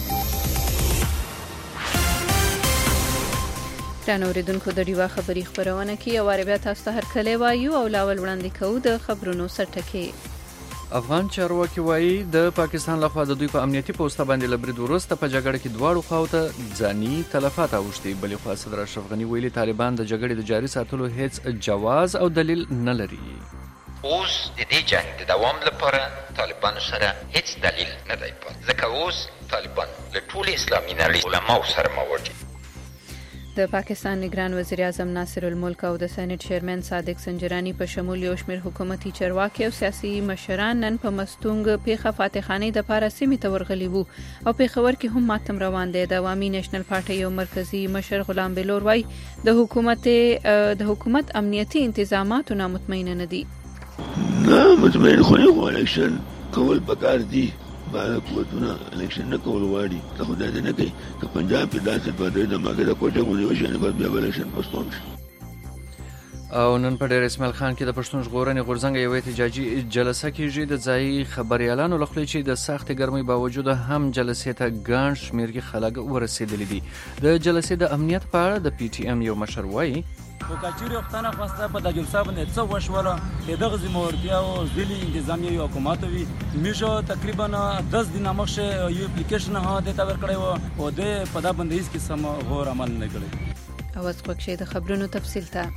Speaker 2: ګران اوریدونکو، د ډیوا خبري خبرونه کې اواره بیا تاسو ته هرکلی وایو او لاول وړاندې کوو د خبرونو سرټکي.
Speaker 3: افغان چارواکي وایي د پاکستان لخوا د دوی په امنیتي پوسټه باندې لبرید وروسته په جګړه کې دواړو خواو ته ځاني تلفات اوښتي. بلې خوا صدر اشرف غني ویلي طالبان د جګړې د جاري ساتلو هیڅ جواز او دلیل نه لري.
Speaker 4: اوس د دې جنگ د دوام لپاره طالبانو سره هیڅ دلیل نه دی پاتې، ځکه اوس طالبان له ټول اسلامي نړۍ علماو سره موجود.
Speaker 2: د پاکستان نگران وزیر اعظم ناصر الملک او د سېنات چیرمن صادق سنجرانی په شمول یو شمېر حکومتي چارواکي او سیاسي مشران نن په مستونګ پیښه فاتحانه د پاره سیمې ته ورغلي وو او پیښور کې هم ماتم روان دی. د عوامي نېشنل پارټي یو مرکزی مشر غلام بلور وای د حکومت د حکومت امنیتي انتظاماتو نه مطمئن نه دي.
Speaker 14: نه مطمئن خو نه غواړي اکشن کول پکار دي، باید قوتونه الیکشن نه کول غواړي. ته خدای دې نه کوي که پنجاب کې داسې دوه د ماګه د کوټه غونډه وشي نه بیا بیا الیکشن پوسټپون شي.
Speaker 3: او نن په ډېر اسماعیل خان کې د پښتون ژغورنې غورځنګ یو احتجاجي جلسه کېږي. د ځایي خبريالانو لخوا چې د سخت ګرمۍ باوجود هم جلسې ته ګڼ شمېر خلک ورسېدلي دي. د جلسې د امنیت په اړه د پی ټی ایم یو مشر وایي
Speaker 18: خو کچوري وختانه خواسته په د جلسه باندې څه وشوله چې دغه ذمہورتیا او ځلي انتظامیه یو حکومت وي میشو تقریبا دس دینه مخشه یو اپلیکیشن ها د تاور کړی وو او د په دا باندې هیڅ قسم غور عمل نه کړی.
Speaker 2: او اس کو کې د خبرونو تفصیل ته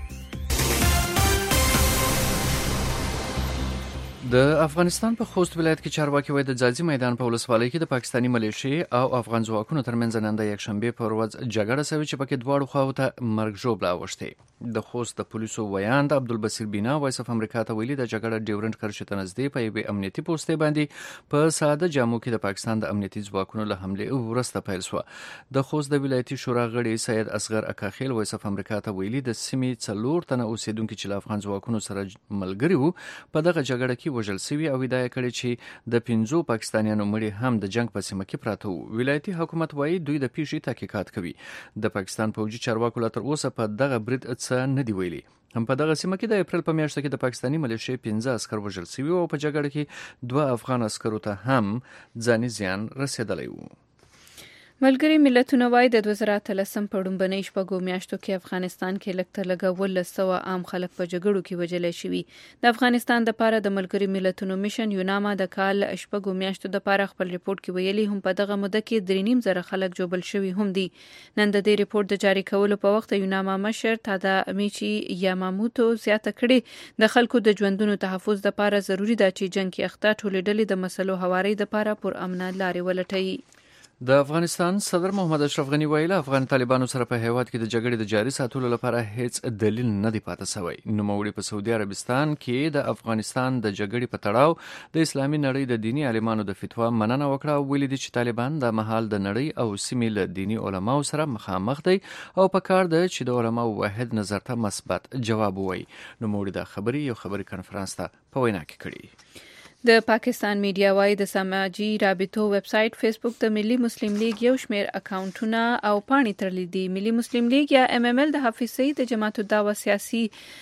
Speaker 3: د افغانستان په خوست ولایت کې چارواکي وایي د ځاځي میدان په ولسوالۍ کې د پاکستاني ملیشې او افغان ځواکونو ترمنځ نن د یکشنبه پر ورځ جګړه شوې چې پکې دواړو خواو ته مرګ ژوبله اوښتې. د خوست د پولیسو ویاند عبدالبصیر بینا وایس اف امریکا ته ویلي د جګړه ډیورنډ کرښې ته نږدې په یوې امنیتي پوسټې باندې په ساده جامو کې د پاکستان د امنیتي ځواکونو له حملې وروسته پیل شوه. د خوست د ولایتي شورا غړي سید اصغر اکاخیل وایس اف امریکا ته ویلي د سیمې څلور تنه اوسیدونکو چې له افغان ځواکونو سره ملګري وو په دغه جګړه کې وژل شوي او دا کړي چې د پنځو پاکستانیانو مړي هم د جنگ په سیمه کې پراته وو. ولایتي حکومت وایي دوی د پیښې تحقیقات کوي. د پاکستان پوځي چارواکو لا تر اوسه په دغه برید څه نه دی ویلي. هم په دغه سیمه کې د اپریل په میاشت کې د پاکستاني ملیشې پنځه عسكر وژل شوي او په جګړه کې دوه افغان عسکرو ته هم ځاني زیان رسیدلی وو.
Speaker 2: ملګری ملتونه وايي د دوه زره اتلسم په ډومبنۍ شپږو میاشتو کې افغانستان کې لږ تر لږه ولس سوه عام خلک په جګړو کې وژل شوي. د افغانستان د پاره د ملګری ملتونو میشن یوناما د کال شپږو میاشتو د پاره خپل ریپورت کې ویلي هم په دغه موده کې درې نیم زره خلک جوبل شوي هم دي. نن د دې ریپورت د جاری کولو په وخت یوناما مشر تادا میچی یاماموتو زیاته کړي د خلکو د ژوندونو تحفظ د پاره ضروری ده چې جنگ کې اخته ټولې ډلې د مسلو هواري د پاره پر امن لارې ولټوي.
Speaker 3: د افغانستان صدر محمد اشرف غنی ویلي افغان طالبانو سره په هیواد کې د جګړې د جاري ساتلو لپاره هیڅ دلیل نه دی پاتې شوی. نوموړي په سعودي عربستان کې د افغانستان د جګړې په تړاو د اسلامي نړۍ د دینی عالمانو د فتوا مننه وکړه او ویلي دي چې طالبان د مهال د نړۍ او سیمې له دینی علماو سره مخامخ دي او په کار ده چې د علماو واحد نظر ته مثبت جواب ووایي. نوموړي د خبري یو خبري کانفرنس ته په وینا کې کړی.
Speaker 2: د پاکستان میډیا وايي د سماجی رابطو ویب سټ فیسبوک د ملي مسلم لیگ یو شمیر اکاونټونه او پاڼې تړلې دي. ملي مسلم لیگ یا ام ام ال د حافظ سعید د جماعت الدعوه سیاسي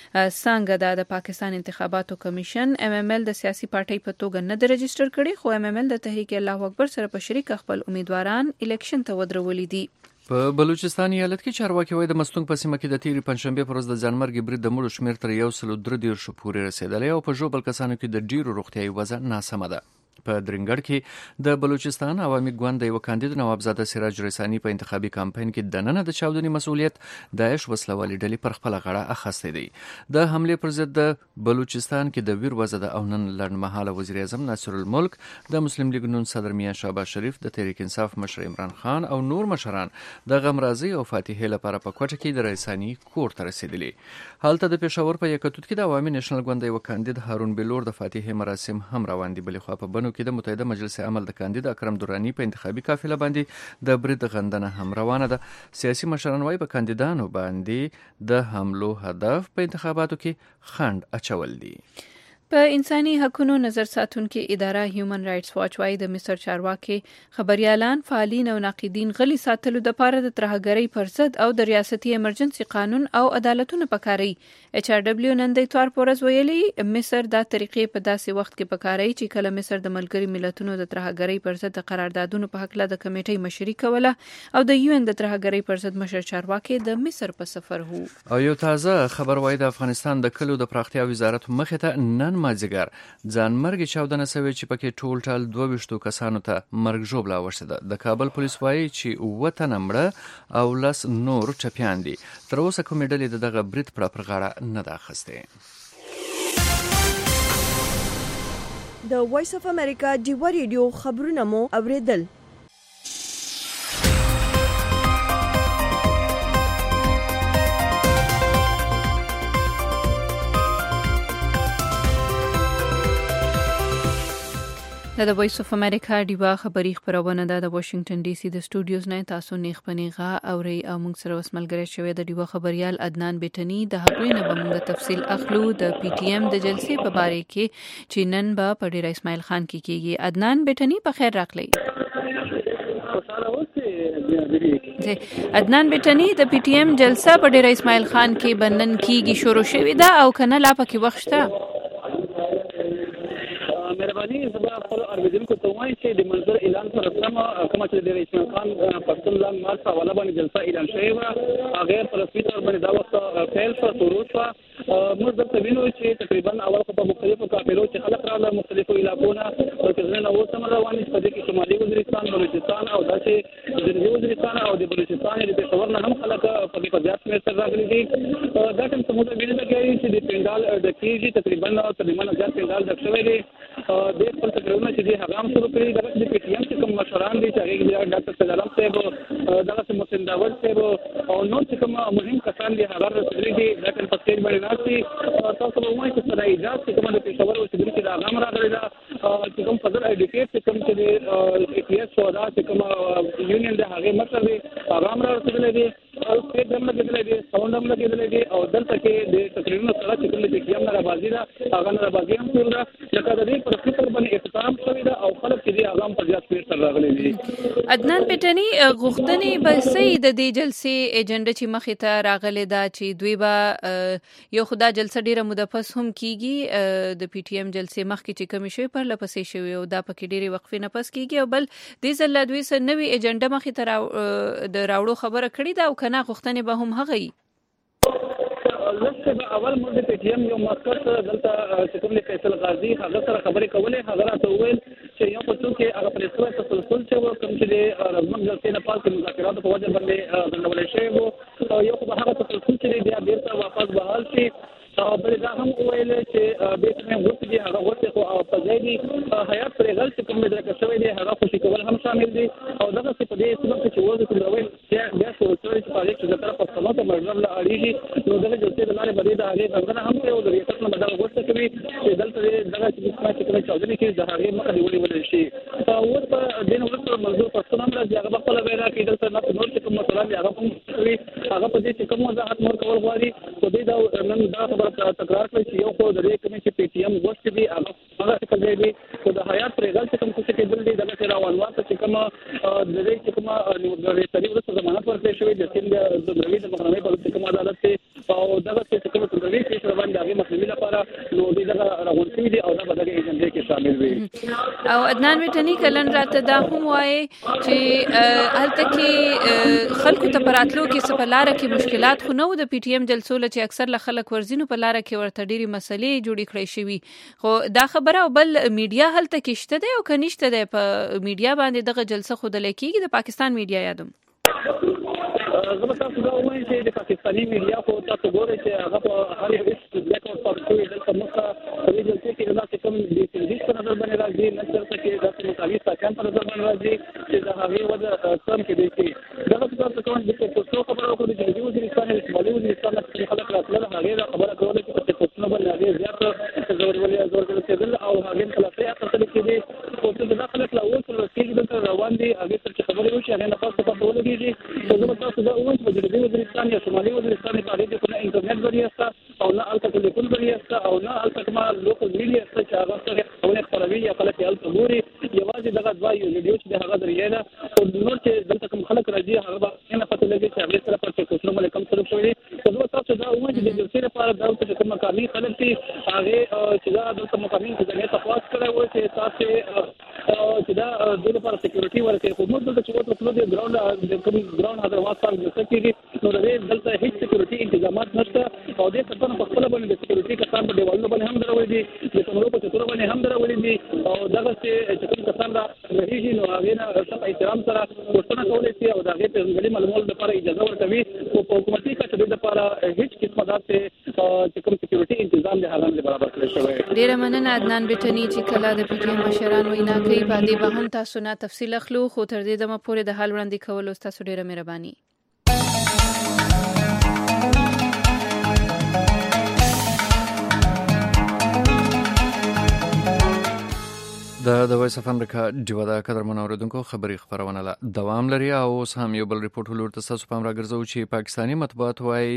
Speaker 2: څنګه د پاکستان انتخاباتو کمیشن ام ام ال د سیاسي پارټۍ په توګه نه د رجسټر کړي خو ام ام ال د تحریک الله اکبر سره په شریک خپل امیدواران الیکشن ته ودرولې دي.
Speaker 3: په بلوچستان ایالت کې چارواکي وایي د مستونګ په سیمه کې د تیرې پنځشنبه پر ورځ د ځانمرګي برید د مړو شمېر تر یو سل درې دېرشو پورې رسېدلی او په ژوبل کسانو کې د ډېرو روغتیایي وضع ناسمه ده. په درنګړ کې د بلوچستان عوامي ګوند یو کاندید نوابزاده سراج رسانی په انتخابي کمپاین کې د نن د چاودنې مسؤلیت داعش وسلوالي ډلې پر خپل غاړه اخیستی دی. د حمله پر ضد د بلوچستان کې د ویر وزده او نن لړمحاله وزیر اعظم ناصر الملک، د مسلم لیگ نون صدر میاں شهباز شریف، د تحریک انصاف مشر عمران خان او نور مشران د غمرازي او فاتحې لپاره په کوټه کې د رسانی کور ته رسیدلی. هلته د پېښور په یکتوت کې د عوامي نېشنل ګوند یو کاندید هارون بلور د فاتحې مراسم هم روان دي. بلې خوا په بنو کې د متحده مجلس عمل د کاندید اکرم درانی په انتخابي قافله باندې د برید غندنه هم روانه ده. سیاسي مشران وايي په کاندیدانو باندې د حملو هدف په انتخاباتو کې خنډ اچول دي.
Speaker 2: په انساني حقوقو نظر ساتونکو اداره هیومن رائټس واچ وايي د مصر چارواکي خبريالان، فعالین او ناقدین غلي ساتلو د پاره د ترهګرۍ پر ضد او د ریاستي ایمرجنسي قانون او عدالتونو پکاري. ایچ آر ډبلیو نن د اتوار پورز ویلي مصر دا طریقې په داسې وخت کې پکاري چې کله مصر د ملګري ملتونو د ترهګرۍ پر ضد قراردادونو په حق له د کمیټې مشري کوله او د یو ان د ترهګرۍ پر ضد مشر چارواکي د مصر په سفر وو.
Speaker 3: او یو تازه خبر وايي د افغانستان د کلو د پراختیا وزارت مخه ته نن مازیګر ځان مرګ چاودنه سوي چې پکې ټول ټال دوه ویشتو کسانو ته مرګ ژوبله ورسېده. د کابل پولیس وايي چې اووه تنه مړه او لس نور ټپیان دي. تر اوسه کومې ډلې د دغه برید پړه پر غاړه نه ده اخیستې.
Speaker 1: د وایس اف امریکا ډیوا ریډیو خبرونه مو اوریدل.
Speaker 2: د وایس اف امریکا ډیوا خبری خبرونه ده د واشنگټن ډي سي د سټوډیوز نه تاسو نه خبرنيغه اوري او موږ سره وسملګری شوی د ډیوا خبريال عدنان بیٹنی د هغوی نه به موږ تفصیل اخلو د پی ټی ایم د جلسې په باره کې چې نن به په ډیر اسماعیل خان کې کیږي. عدنان بیٹنی په خیر راغلی. عدنان بیٹنی د پی ټی ایم جلسه په ډیر اسماعیل خان کې بنن کیږي شروع شوې ده او کنه لا پکې وخت شته.
Speaker 12: مهرباني زما خپل اوریدونکو ته وایم چې د منظر اعلان پر اساس کوم چې د رئیس خان پښتون لان مارچ حواله باندې جلسه اعلان شوی و هغه پر رسمي تور باندې دا وخت فعال شو شروع شو. موږ د تبینو چې تقریبا اول په مختلفو قافلو چې خلک راغله مختلفو علاقونو او چې زنه و سم رواني په دې کې شمالي وزیرستان، بلوچستان او داسې جنوبي وزیرستان او د بلوچستان د پېښور نه هم خلک په دې په ځات مې سره راغلي دي. دا کوم څه موږ ویني چې د پندال د کېږي تقریبا تقریبا ځات پندال د شوی دی. د خپل تقریرونه چې دی هغه هم شروع کړي. د پی ټی ایم چې کوم مشران دي چې هغه ډاکټر سلام صاحب، دغه محسن داود صاحب او نور چې کوم مهم کسان دي هغه رسېدلي دي. دا په پکې باندې ناسي تاسو به وایي چې سره ایجاد چې کوم د پېښور او چې د هغه هم راغلي دا چې کوم فضل ایډیکیټ چې کوم چې د ای پی ایس سودا چې کوم یونین د هغه مطلب هغه هم رسېدلي دي او سټیټ هم لګېدلي دي، ساوند هم لګېدلي دي او دلته کې د تقریرونو سره چې کوم د پی ټی ایم نه راځي دا هغه نه راځي هم ټول دا لکه د دې پر فکر باندې احترام شوی دا او خلک چې دی هغه هم په ځات پیر سره راغلي دي.
Speaker 2: عدنان بیٹنی غوښتنې به سي د دې جلسې ایجنډا چې مخې ته راغلي دا چې دوی به یو خدا جلسه ډیره موده پس هم کیږي. د پی ټی ایم جلسې مخکې چې کمی شوی پر لپسې شوی او دا پکې ډیره وقفې نه پس کیږي او بل دې ځل دوی سره نوې ایجنډا مخې ته د راوړو خبره کړې ده او کنه غوښتنې به هم هغه وي.
Speaker 12: لسته به اول موږ د پی ټی ایم یو مسکر سره دلته چې کوم فیصل غازی هغه سره خبرې کولې. هغه راته وویل چې یو په څو کې هغه پرېسوه تسلسل چې و کوم چې د رزمن جلسې نه پاس مذاکراتو په وجه باندې غندول شوی و او یو خو به هغه تسلسل چې بیا بیرته واپس بحال شي. بل دا هم ویل چې به کومه وخت دی هغه وخت خو په ځای دی حیات پرې غل چې کوم درکه شوی دی هغه خوشي کول هم شامل دي او دغه څه په دې سبب چې وځي چې ویل چې بیا شروع شوی چې په دې کې د طرف په څلور مرزم لا اړیږي نو دغه جلسې د لارې باندې د هغه څنګه هم ته او د ریاست نه بدل وخت کوي چې دلته دغه چې څه چې چاودنې کې د هغه مخه دی ولې ولې شي او په دین ورته منظور پښتون هم راځي هغه خپل وینا کې دلته نه نور چې کوم مثلا هغه هم کوي هغه په دې چې کوم وضاحت مور کول غواړي خو دې دا نن دا خبره تکرار کړي چې یو خو د دې کوم چې پی ټی ایم وخت دی هغه هغه څه کوي دی خو د حیات پرې غل چې کوم څه کې دل دي دغه راوالوات چې کوم د دې چې کوم د ریسري ورته ضمانت ورکړي شوی د سیند د دروي د مخنمه په کوم عدالت کې او دغه څه کوم څه د دې روان دي مسلمانانو لپاره نو دغه راغونډې دي او دغه دغه ایجنډې کې شامل وي.
Speaker 2: او عدنان وټنی کلن راته دا هم وایي چې هلته کې خلکو ته پراتلو کې سپلاره کې مشکلات خو نو د پی ټی ایم جلسو لچې اکثر له خلک ورزینو په لار کې ورته ډېری مسلې جوړې کړې شوي خو دا خبره بل میډیا هلته کې شته دی او کنيشته دی په میډیا باندې دغه جلسه خود لکېږي د پاکستان میډیا یادم
Speaker 12: زما تاسو دا وایي چې د پاکستاني میډیا خو تاسو ګورئ چې هغه په هر یو هیڅ بلیک او پاکستاني دلته مخه په دې جلسه کې دا کوم د سندیش په نظر باندې راځي نه چې کې د متعلق ساکان په نظر باندې راځي چې دا هغه وجه کم کې دي چې دا څه کوم د پښتو خبرو کوي چې د وزیرستان د شمالي وزیرستان د خلک راتلل هغه خبره کوله چې په پښتو باندې هغه زیات زور ولې زور کړل او هغه خلاصې اصل کې دي او چې دا خلک لا اوس ورسېږي د روان دي هغه څه خبرې وشي هغه نه پاتې پاتې ولګي چې زما تاسو دا وایي چې د وزیرستان یا شمالي وزیرستان په اړه د انټرنیټ ذریعہ او نه الته ټلیفون ذریعہ او نه الته کومه لوکل میډیا چې هغه سره خبرې خبروي یا خلک یې الته ګوري یوازې دغه دوه یو ویډیو چې هغه ذریعہ ده او نور چې دلته کوم خلک راځي هغه به نه پته لګي چې هغه سره په څه کوم کم سره شوی نو تاسو دا وایي چې د جلسې لپاره دا چې کوم مقامي خلک دي هغه چې دا د مقامي ځای ته پاس کړی و چې تاسو چې دا د لپاره سکیورټي ورکړي خو موږ دلته چې وته خپل د ګراوند د کوم ګراوند حضرات سره د سکیورټي نو د دلته هیڅ سکیورټي انتظامات نشته او د څه په خپل باندې د سکیورټي کسان په دیوالونو باندې هم دروي دي د کمرو په چتر باندې هم دروي دي او دغه چې کوم کسان را رهيږي نو هغه نه سم احترام سره ورته کولای شي او دغه په غلي معلومات لپاره اجازه ورکوي او په حکومتي کچه د لپاره هیڅ قسمه داسې چې کوم سکیورټي تنظیم د هغه برابر کړی شوی.
Speaker 2: ډیره مننه عدنان بټنی چې کله د پی ټی ایم مشران وینا کوي په دې به هم تاسو نه تفصیل اخلو خو تر دې دمه پورې د حال وړاندې کول تاسو ډیره مهرباني.
Speaker 3: د د وایس اف امریکا ډیو دا قدر منوردونکو خبري خبرونه لا دوام لري او اوس هم یو بل ریپورت ولور تاسو په امر راګرځو چې پاکستانی مطبوعات وايي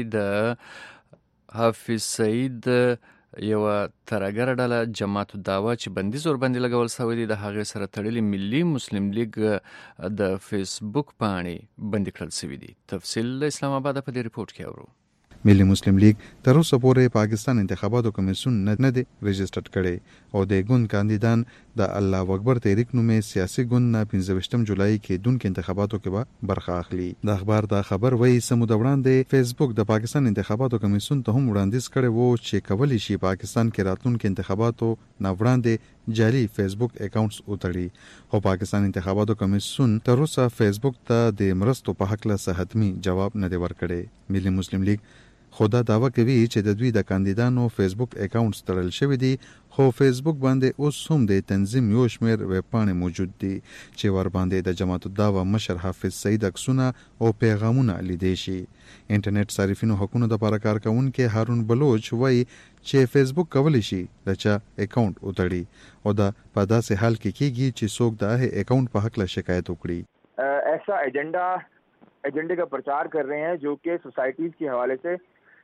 Speaker 3: د حافظ سعید یو ترګر ډله جماعت الدعوه چې بندیز ور باندې لګول شوی دی د هغه سره تړلې ملي مسلم لیگ د فیسبوک باندې بندي کړل شوی دی. تفصیل اسلام آباد په دې ریپورت کې اورو.
Speaker 5: ملي مسلم لیگ تر اوسه پورې پاکستان انتخاباتو کمیسیون نه دی رجسټر کړي او د ګوند کاندیدان د الله اکبر تحریک نومې سیاسي ګوند نه پنځه جولای کې دونکو انتخاباتو کې به برخه اخلي. د اخبار دا خبر وایي سمود وړاندې فیسبوک د پاکستان انتخاباتو کمیسیون ته هم وړاندیز کړي وو چې کولی شي پاکستان کې راتلونکو انتخاباتو نه وړاندې جعلي فیسبوک اکاونټس وتړي خو پاکستان انتخاباتو کمیسیون تر اوسه فیسبوک ته د مرستو په حق له حتمی جواب نه دی ورکړی. ملي مسلم لیگ خدا داوا کوي چې د دوی د کاندیدانو فیسبوک اکاونټس تړل شوی دي خو فیسبوک باندې اوس هم د تنظیم یو شمیر ویب پاڼې موجود دي چې ور باندې د جماعت الدعوه مشر حافظ سعید عکسونه او پیغامونه لیدي شي. انټرنیټ صارفینو حقوقو د لپاره کارکونکو هارون بلوچ وایي چې فیسبوک کولی شي لچا اکاونټ وتړي او دا په داسې حال کې کیږي چې څوک د هغه اکاونټ په حق له شکایت وکړي.
Speaker 6: ایسا ایجنڈا ایجنڈے کا پرچار کر رہے ہیں جو کہ سوسائٹیز کے حوالے سے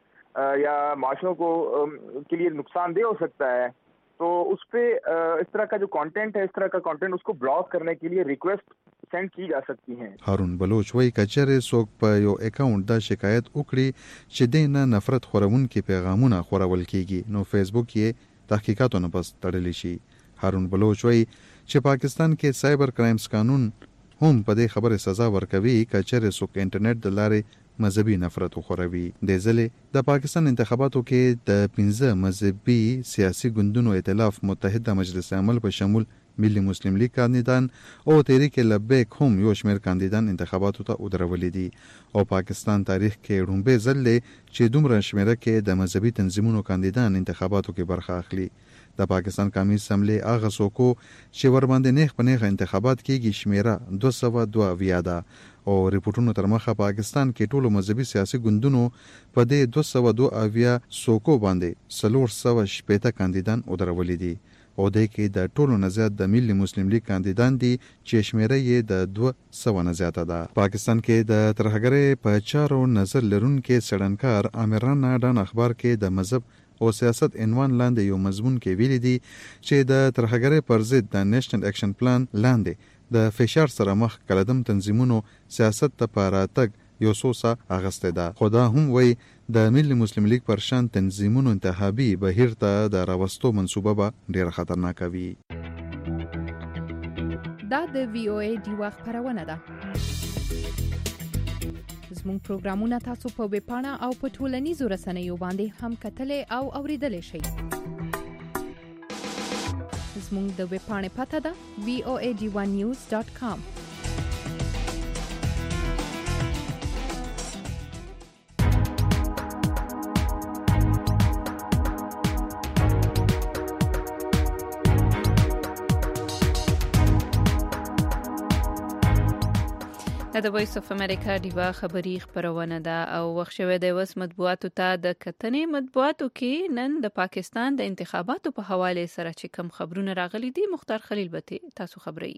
Speaker 6: یا معاشروں کو کے لیے نقصان دہ ہو سکتا ہے تو اس پہ اس طرح کا جو کانٹینٹ ہے اس طرح کا کانٹینٹ اس کو بلاک کرنے کے لیے ریکویسٹ سینڈ کی جا سکتی ہیں. هارون بلوچ وایي کچره څوک په یو اکاونټ دا شکایت وکړي چې دینه نفرت خورونکي پیغامونه خورول کیږي نو فیسبوک یې تحقیقاتو نه پس تړلی شي. هارون بلوچ وایي چې پاکستان کې سایبر کرایمز قانون هم په دې خبره سزا ورکوي کچره څوک انټرنیټ د لارې مذهبي نفرت خوروي. د ځلې د پاکستان انتخاباتو کې د پنځه مذهبي سیاسي ګوندونو ائتلاف متحده مجلس عمل په شمول ملي مسلم لیگ کاندیدان او تحریک لبیک هم یو شمیر کاندیدان انتخاباتو ته ودرولې دي او پاکستان تاریخ کې ړومبه ځل چې دومره شمیره کې د مذهبي تنظیمونو کاندیدان انتخاباتو کې برخه اخلي. د پاکستان قومي اسمبلی هغه څوک چې ور باندې نیغ په نیغه انتخابات کېږي شمیره دوه سوه دوه اویا ده او ریپورتونو تر مخه پاکستان کې ټولو مذهبي سیاسي ګوندونو په دې دوه سوه دوه اویا څوکو باندې څلور سوه شپېته کاندیدان ودرولې دي او د کې د ټولو نه زیات د ملي مسلم لیگ کاندیدان دي چې شمیره یې د دوه سوه نه زیاته ده. پاکستان کې د ترهګرۍ په چارو نظر لرونکي سړنکار عامران ډان اخبار کې د مذهب او سیاست عنوان لاندې یو مضمون کې ویلي دي چې د ترهګرۍ پر ضد د نېشنل اکشن پلان لاندې د فشار سره مخ کلدم تنظیمونو سیاست ته په راتګ یو څو سا اغسته ده. خدا هم وای
Speaker 5: د ملي مسلم لیگ پر شان تنظیمونو انتخابي بهیر ته د راوستو منصوبه به ډیره خطرناکه وي.
Speaker 7: دا د وی او ای دی وخت خبرونه ده. زموږ پروګرامونه تاسو په ویب پاڼه او په ټولنیزو رسنیو باندې هم کتلې او اوریدلې شئ. زموږ د ویب پاڼې پته ده وی او ای ډي ون نیوز ډاټ کام.
Speaker 2: د وایس اف امریکا دیوا خبری خبرونه ده او وخت شوه د وس مطبوعاتو ته د کتنې مطبوعاتو کې نن د پاکستان د انتخاباتو په حواله سره چې کم خبرونه راغلي دي. مختار خلیل بته تاسو خبري.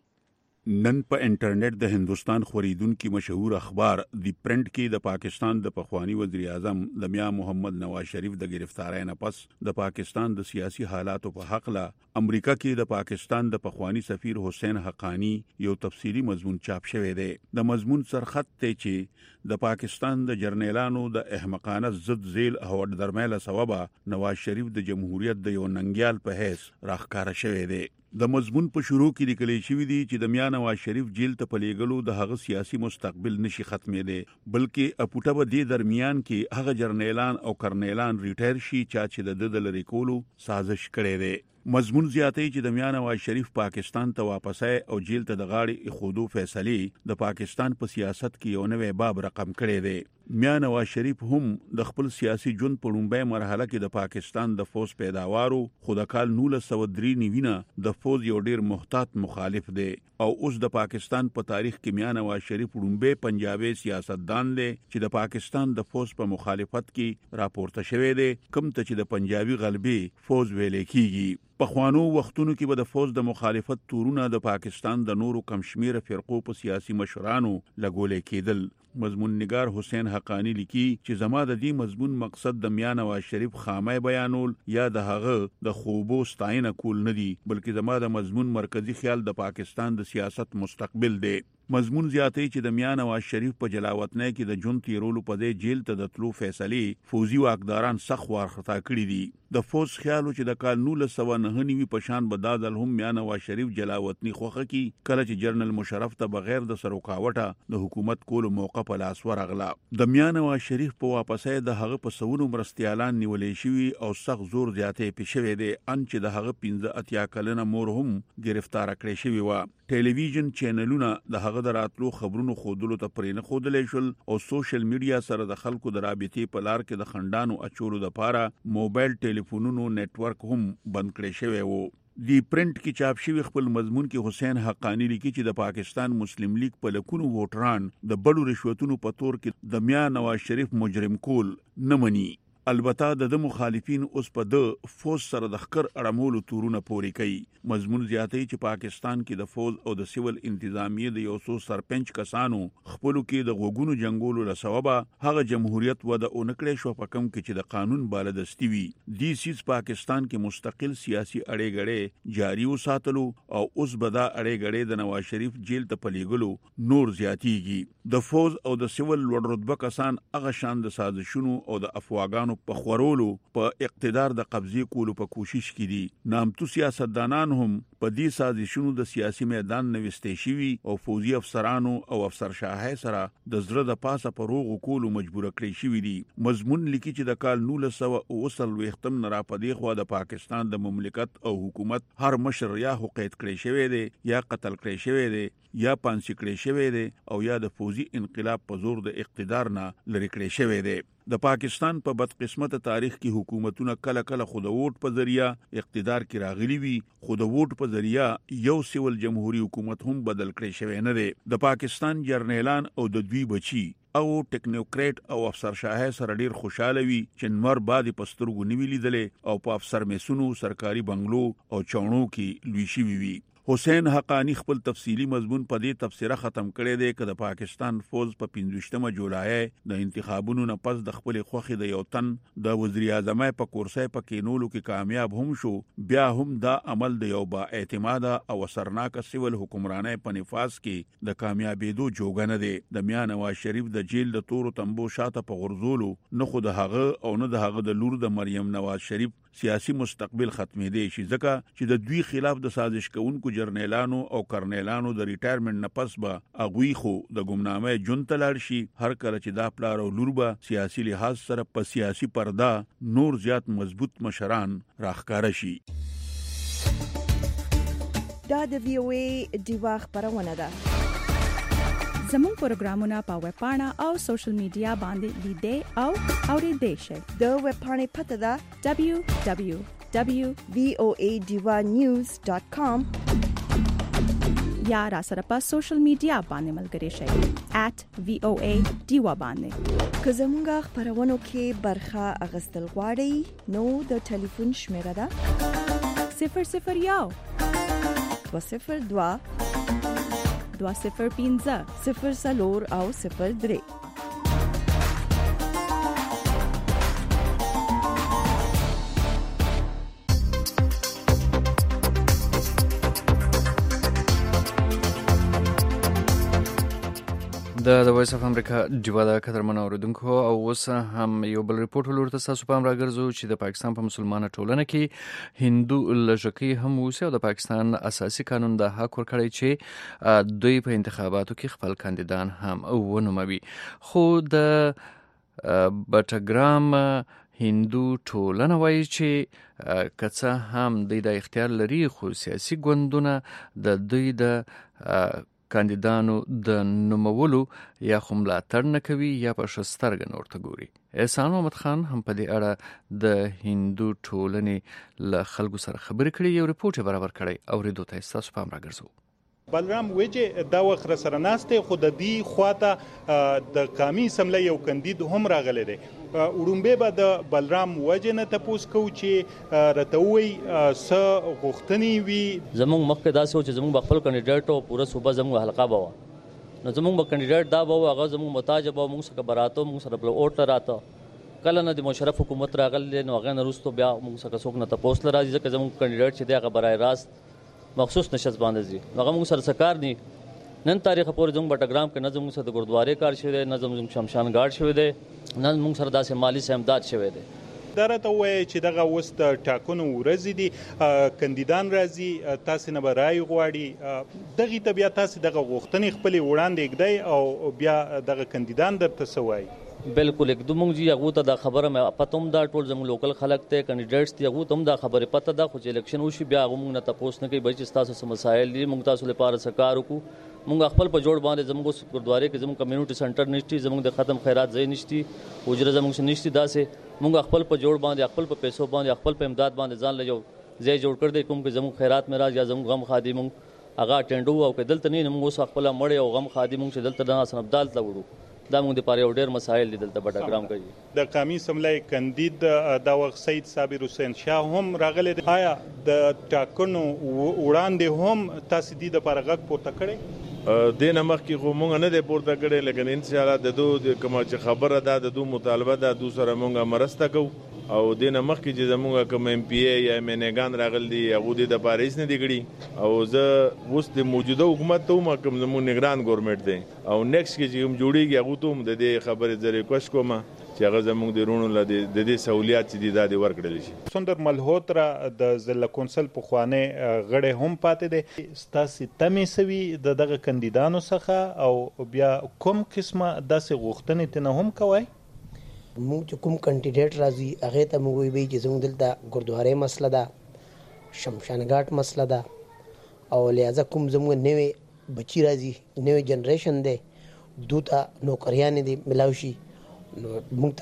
Speaker 19: نن په انټرنیټ د هندستان خوریدونکو مشهور اخبار دی پرنٹ کې د پاکستان د پخوانی وزیر اعظم د میا محمد نواز شریف د گرفتارۍ نه پس د پاکستان د سیاسي حالاتو په حق لا امریکا کې د پاکستان د پخوانی سفیر حسین حقانی یو تفصیلی مضمون چاپ شوی دی. د مضمون سرخط ته چې د پاکستان د جرنیلانو د احمقانه ضد ذیل او درمایله سبب نواز شریف د جمهوریت د یو ننګیال په حیث راخکاره شوی دی. د مضمون په شروع کې لیکل شوی دی چې د میا نواز شریف جیل ته پلیګلو د هغه سیاسي مستقبل نشي ختمېده، بلکې اپوټه به د درمیان کې هغه جرنیلان او کرنیلان ریټایر شي چې د د لری کولو سازش کړي دی. مضمون زیاتې چې د میا نواز شریف پاکستان ته واپسای او جیل ته د غاړې خودو فیصله د پاکستان په سیاست کې یو نوې باب رقم کړي دی. میا نواز شریف هم د خپل سیاسي ژوند په لومړۍ مرحله کې د پاکستان د فوز پیداوارو خو د کال نولس سوه درې نیوینه د فوز یو ډیر محتاط مخالف دی او اوس د پاکستان په تاریخ کې میا نواز شریف لومړی پنجابي سیاستدان دی چې د پاکستان د فوز په مخالفت کې راپورته شوی دی، کوم ته چې د پنجابي غلبي فوز ویل کیږي. په خوانو وختونو کې به د فوز د مخالفت تورونه د پاکستان د نورو کمشمیر فرقو په سیاسي مشرانو لګولې کېدل. مضمون نگار حسین حقانی لیکي چې زما د دې مضمون مقصد د میا نواز شریف خامه بیانول یا د هغه د خوبو ستاینه کول نه دی، بلکې زما د مضمون مرکزی خیال د پاکستان د سیاست مستقبل دی. مضمون زیاتې چې د میا نواز شریف په جلاوطن کې د جون تیرولو په دې جیل ته د تلو فیصله فوزي واکداران سخت وارخطا کړی دي. د فوز خیالو چې د کال نولس سوه نهه نوي په شان بدادل هم میا نواز شریف جلاوطنی خوخه کی کله چې جنرال مشرف ته بغیر د سروکاوټه د حکومت کولو موقع په لاس ورغله. د میا نواز شریف په واپسې د هغه په سونو مرستيالان نیولې شوی او سخت زور زیاتې پېښوي دي ان چې د هغه پنځه اتیا کلنه مور هم گرفتار کړی شوی و. ټلویزیون چینلونه د هغه د راتلو خبرونو خودلو ته پرې نه خودلې شول او سوشل میډیا سره د خلکو د رابطې په لار کې د خندانو اچولو لپاره موبایل ټلیفونونو نتورک هم بند کړی شوی وو. دی پرنٹ کې چاپ شوی خپل مضمون کې حسین حقانی لیکي چې د پاکستان مسلم لیگ په لکونو ووټران د بډو رشوتونو په تور کې د میا نواز شریف مجرم کول نه مني. البته د مخالفین اوس په د فوز سره د خکر اړمولو تورونه پوري کوي. مضمون زیاتې چې پاکستان کې د فوز او د سیول انتظامیه د یو څو سرپنچ کسانو خپلو کې د غوګونو جنگولو له سببه هغه جمهوریت وده اونکړې شو په کم کې چې د قانون بالادستی وي. دی سیس پاکستان کې مستقل سیاسي اړې غړې جاری وساتلو او اوس بدا اړې غړې د نواز شریف جیل ته پلیګلو نور زیاتیږي. د فوز او د سیول لوړ رتبه کسان هغه شان د سازشونو او د افواګانو په خورولو په اقتدار د قبضې کولو په کوشش کې دي. نامتو سیاستدانان هم په دې سازشونو د سیاسي میدان نوستې شوي او فوزي افسرانو او افسر شاهي سره د زړه د پاسه په روغ کولو مجبور کړی شوی دي. مضمون لیکي چې د کال نولس سوه اوه څلوېښتم ختم نه را پدې خو د پاکستان د مملکت او حکومت هر مشر یا قید کړی شوی دی یا قتل کړی شوی دی یا پانسی کړی شوی دی او یا د فوزي انقلاب په زور د اقتدار نه لری کړی شوی دی. د پاکستان په بدقسمت تاریخ کې حکومتونه کله کله خود ووټ په ذریعہ اقتدار کې راغلي وي، خود ووټ په ذریعہ یو سیول جمهوریت حکومت هم بدل کړی شوی نه دی. د پاکستان جرنیلان او د دوی بچي او ټیکنوکریټ او افسر شاهي سره ډیر خوشاله وي چې نور بعد پسترګو نیوی لیدلې او په افسر میسونو سرکاري بنگلو او چاونو کې لوي شي وي. حسین حقانی خپل تفصیلی مضمون په دې تفسیره ختم کړی دی چې د پاکستان فوج په پنځوشتمه جولای د انتخابونو نه پس د خپل خوخي د یو تن د وزیر اعظم په کورسۍ په کینولو کې کامیاب هم شو، بیا هم دا عمل د یو با اعتماد او اثرناک سیول حکمرانۍ په نفاذ کې د کامیابیدو جوګنه دی. د میا نواز شریف د جیل د تورو تنبو شاته په غرزولو نه خو د هغه او نه د هغه د لور د مریم نواز شریف سیاسي مستقبل ختمې دی شي، ځکه چې د دوی خلاف د سازش کوونکو جرنیلانو او کرنیلانو د ریټایرمنټ نه پس به اغوی خو د ګمنامۍ جون تلل شي. هر کله چې دا پلار او لور به سیاسي لحاظ سره په سیاسي پرده نور زیات مضبوط مشران راخکاره شي.
Speaker 1: دا د وی او ای دیوا خبرونه ده.
Speaker 8: زموږ پروګرامونه په ویب پاڼه او سوشل میډیا باندې لیدئ او اوریدئ شئ.
Speaker 1: د ویب پاڼې پته ده
Speaker 8: دبلیو دبلیو دبلیو
Speaker 1: ډاٹ وی او ای ډیوا نیوز ډاٹ کام
Speaker 8: یا را سره په سوشل میډیا باندې ملګري شئ ایٹ وی او ای ډیوا باندې.
Speaker 1: که زموږ خبرونو کې برخه اخیستل غواړئ نو د ټلیفون شمیره ده
Speaker 8: صفر صفر یو
Speaker 1: دوه صفر دوه
Speaker 8: دوه صفر پنځه
Speaker 1: صفر څلور او صفر درې.
Speaker 3: د وایس اف امریکا ډیوا د قدرمن اوریدونکو او اوس هم یو بل ریپورت ولورته تاسو پام راګرځو چې د پاکستان په مسلمانه ټولنه کې هندو لږکي هم اوسي او د پاکستان اساسي قانون د حق ورکړی چې دوی په انتخاباتو کې خپل کاندیدان هم ونوموي. خو د بټګرام هندو ټولنه وایي چې کڅه هم دوی د اختیار لري خو سیاسي ګوندونه د دوی د کاندیدانو د نومولو یا خو ملاتړ نه کوي یا په شسترګه نور ته ګوري. احسان محمد خان هم په دې اړه د هندو ټولنې له خلکو سره خبرې کړې، یو ریپورت یې برابر کړی، اورېدو ته ستاسو پام راګرځو.
Speaker 20: بلرام وجه دا وخت سره ناشته خو د دې خواته د قومي سملې یو کاندید هم راغلی دی. وړومبه به د بلرام وجه نه تاسو کو چې رتوي س غوښتنې وي.
Speaker 21: زموږ مخکې دا سوچ زموږ خپل کاندیدټ او پوره صوبه زموږ حلقه بوا نو زموږ به کاندیدټ دا بوا هغه زموږ محتاج به موږ سره براتو موږ سره بل اوټ راته کله نه د مشرف حکومت راغلی نو هغه نرستو بیا موږ سره څوک نه تاسو لراځي ځکه زموږ کاندیدټ چې دی هغه برای راست مخصوص نشست باندې زی هغه موږ سره سکار ني نن تاریخ پورې زموږ بټګرام کې نه زموږ سره د ګردوارې کار شوی دی نه زموږ شمشان ګارد شوی دی نه موږ سره داسې مالی امداد شوی دی.
Speaker 20: درته وایي چې دغه اوس د ټاکنو ورځې دي کاندیدان راځي تاسو نه به رای غواړي دغه طبيعت تاسو دغه غوښتنې خپل وړاندې کړئ او بیا دغه کاندیدان درته سوای.
Speaker 21: بالکل एकदम موږ جی هغه ته دا خبره مې پتوم دا ټول زموږ لوکل خلک ته کاندیدټس ته هغه تم دا خبره پته دا خو چې الیکشن وشي بیا هغه موږ نه تاسو نه کوي بچ تاسو سم مسایل دي موږ تاسو لپاره سکار وکړو. موږ خپل په جوړ باندې زموږ ګردوارې کې زموږ کمیونټي سنټر نشتی زموږ د ختم خیرات ځای نشتی وجره زموږ نشتی داسې موږ خپل په جوړ باندې خپل په پیسو باندې خپل په امداد باندې ځان لجو ځای جوړ کړ دې کوم کې زموږ خیرات میراث یا زموږ غم خادم هغه ټینډو او کې دلته نه موږ خپل مړ او غم خادم چې دلته د ناس نبدال ته وړو دا موږ د پاره ډېر مسایل دي دلته بټګرام کوي.
Speaker 20: د قومي سملې کاندید دا وخت سید صابر حسین شاه هم راغلی دی. آیا د ټاکنو وړاندې هم تاسو د لپاره غږ پورته کړی؟
Speaker 22: دین مخکې خو مونږ نه دی پورته کړی لیکن ان شاء الله د دوه کوم چې خبره ده د دوه مطالبه ده د سره مونږه مرسته کوو او دین مخکې چې زمونږ کوم ایم پی ای یا منګان راغل دي هغه د پاریس نه دی کړی او زه اوس د موجوده حکومت ته ما کوم زمونږ نگران ګورنمنت دی او نیکسټ کې چې هم جوړیږي هغه ته هم د دې خبرې زری کوښ کوم چې هغه زموږ د رونو له د دې سہولیات چې د دې ورکړل شي.
Speaker 20: سندر ملهوترا د ضلع کونسل په خوانه غړې هم پاتې دي ستاسو تمې سوي د دغه کاندیدانو څخه او بیا کوم قسمه داسې غوښتنې ته نه هم کوي؟
Speaker 23: موږ چې کوم کاندیدټ راځي هغه ته موږ وی چې زموږ دلته ګردوارې مسله ده شمشان ګاټ مسله ده او لہذا کوم زموږ نوې بچی راځي نوې جنریشن ده دوته نوکریان دي ملاوي شي نو موږ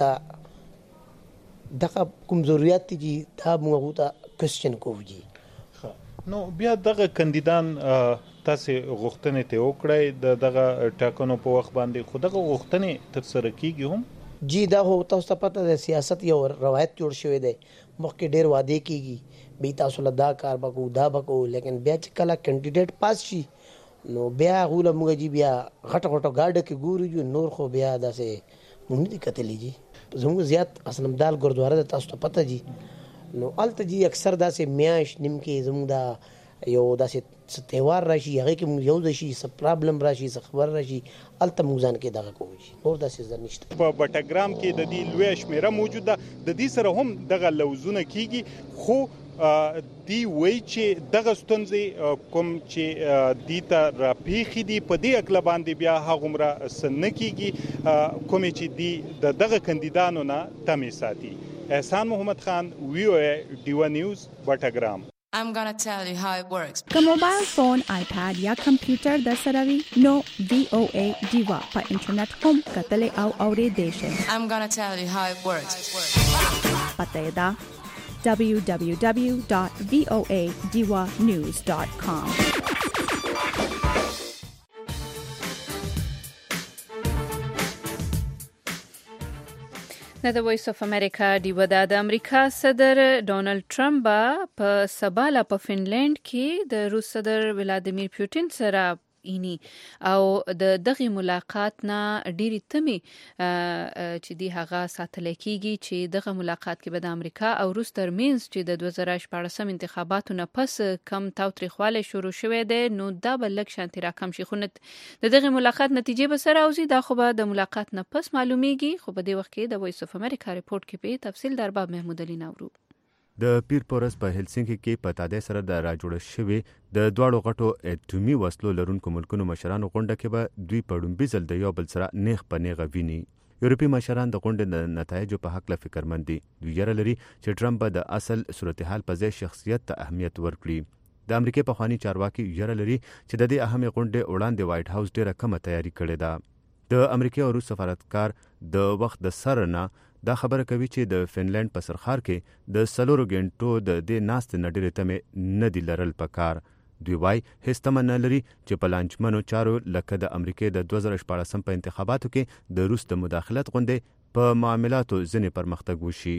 Speaker 23: ته دغه کوم ضرورت دي دا موږ ته کوېسچن کوو.
Speaker 20: نو بیا دغه کاندیدان تاسو غوښتنې ته وکړئ د دغه ټاکنو په وخت باندې خو دغه غوښتنې تر سره کیږي هم؟
Speaker 23: جی دا هو تاسو ته پته ده سیاست یو روایت جوړ شوی دی مخکې ډیر وعده کیږي به تاسو له دا کار وکړو دا وکړو، لیکن بیا چې کله کینډیډیټ پاس شي نو بیا غوله موږ جی بیا غټ غټ گاډه کې ګورو نور خو بیا داسې مونږ دې کتلې جی زموږ زیات اسنمدال ګردواره د تاسو ته پته جی نو الته جی اکثر داسې میاش نیم کې زموږ دا یو داسې تهوار راشي هغه کې موږ یو د شي څه پرابلم راشي څه خبر راشي الته موږ ځان کې دغه کوو جی نور داسې ځر نشته.
Speaker 20: په بټګرام کې د دې لوی شمیره موجوده د دې سره هم دغه لوزونه کیږي، خو دی وای چې دغه ستونزې کوم چې دی ته راپیخي دی په دې اکل باندې بیا هغومره سن کیږي کوم چې دی د دغه کاندیدانو نه تمې ساتي. احسان محمد خان، وی او ای ډیوا نیوز، بټګرام.
Speaker 9: I'm gonna tell you how it works.
Speaker 8: که موبایل فون، آیپاد یا کمپیوټر در سره وي نو وی او ای ډیوا په انټرنیټ هم کتلې او اورېدې شئ.
Speaker 9: I'm gonna tell you how it works.
Speaker 8: پته یې ده double-u double-u double-u dot v o a diwa news dot com.
Speaker 2: د وایس اف امریکا دیو د امریکا صدر ډونالد ټرمپ په سباله په فنلند کې د روس صدر ولادیمیر پوتین سره اینی او د دغه ملاقات نه ډیری تمي چې دی هغه ساتل کیږي چې دغه ملاقات کې به د امریکا او روس ترمنځ چې د دوه زره شپږ انتخاباتو نه پس کم تاوتریخواله شروع شوه دی نو دا بلک شانتي راکم شي، خو د دغه ملاقات نتیجه به سره اوسي دا خو به د ملاقات نه پس معلومیږي. خو په دې وخت کې د وایس اف امریکا ریپورت کې په تفصیل در باب محمود علي نورو.
Speaker 10: د پیر پورس په هلسنکی کې په تادې سره د راجوړ شوی د دواړو غټو اټومي وسلو لرونکو ملکونو مشرانو غونډه کې به دوی په ډومبي ځل د یو بل سره نیغ په نیغه ویني. یورپی مشران د غونډې د نتایجو په حق له فکرمند دي. دوی یره لري چې ټرمپ به د اصل صورتحال په ځای شخصیت ته اهمیت ورکړي. د امریکای پخوانی چارواکي یره لري چې د دې اهمه غونډې وړاندې وایټ هاوس ډیره کمه تیاری کړې ده. د امریکای او روس سفارتکار د وخت د سره نه دا خبره کوي چې د فنلند په سرخار کې د سلورو غنټو د دې ناست نډیره تمه نه دی لرل پکار. دوی وای هیڅ تمه نه لري چې په لانچمنو چارو لکه د امریکای د دوه زره شپږ په انتخاباتو کې د روس د مداخلت غونډې په معاملاتو ځنې پرمختګ وشي.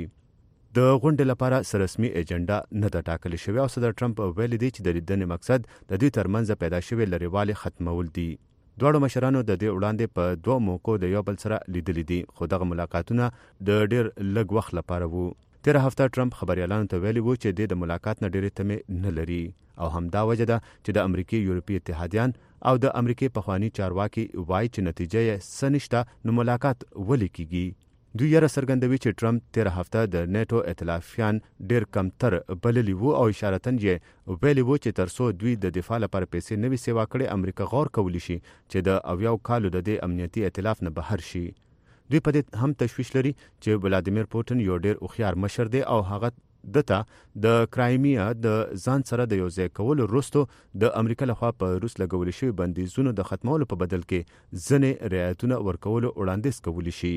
Speaker 10: د غونډې لپاره سرسمي ایجنډا نه ده ټاکل شوې او صدر ټرمپ ویلي دی چې د لیدنې مقصد د دوی ترمنځ پیدا شوی لريوالي ختمول دي. دواړو مشرانو د دې وړاندې په دوه موکو د یو بل سره لیدلې دي، خو دغه ملاقاتونه د ډیر لږ وخت لپاره وو. تیر هفته ټرمپ خبريالانو ته ویلي وو چې د ملاقات نه ډېرې تمې نه لري او همدا وجه ده چې د امریکای یورپی اتحادیان او د امریکای پخوانی چارواکي وایي چې نتیجه یې سنشته نو ملاقات ولې کیږي. دوی یې څرګندوي چې ټرمپ تیر هفته د نیټو ائتلافیان ډیر کمتر بللی وو او اشارتن یې ویلي وو چې ترڅو دوی د دفاع لپاره پیسې نوي سیوا کړي امریکا غور کولی شي چې د اویاو کالو د دې امنیتي ائتلاف نه بهر شي. دوی په دې هم تشویش لري چې ولادیمیر پوتین یو ډیر خوخيار مشر دی او هغه دته د کرایمیا د ځان سره د یو ځای کولو وروسته د امریکا لخوا په روس لګول شوی بندیزونو د ختمولو په بدل کې ځنې رعایتونه ورکولو وړاندیز کولی شي.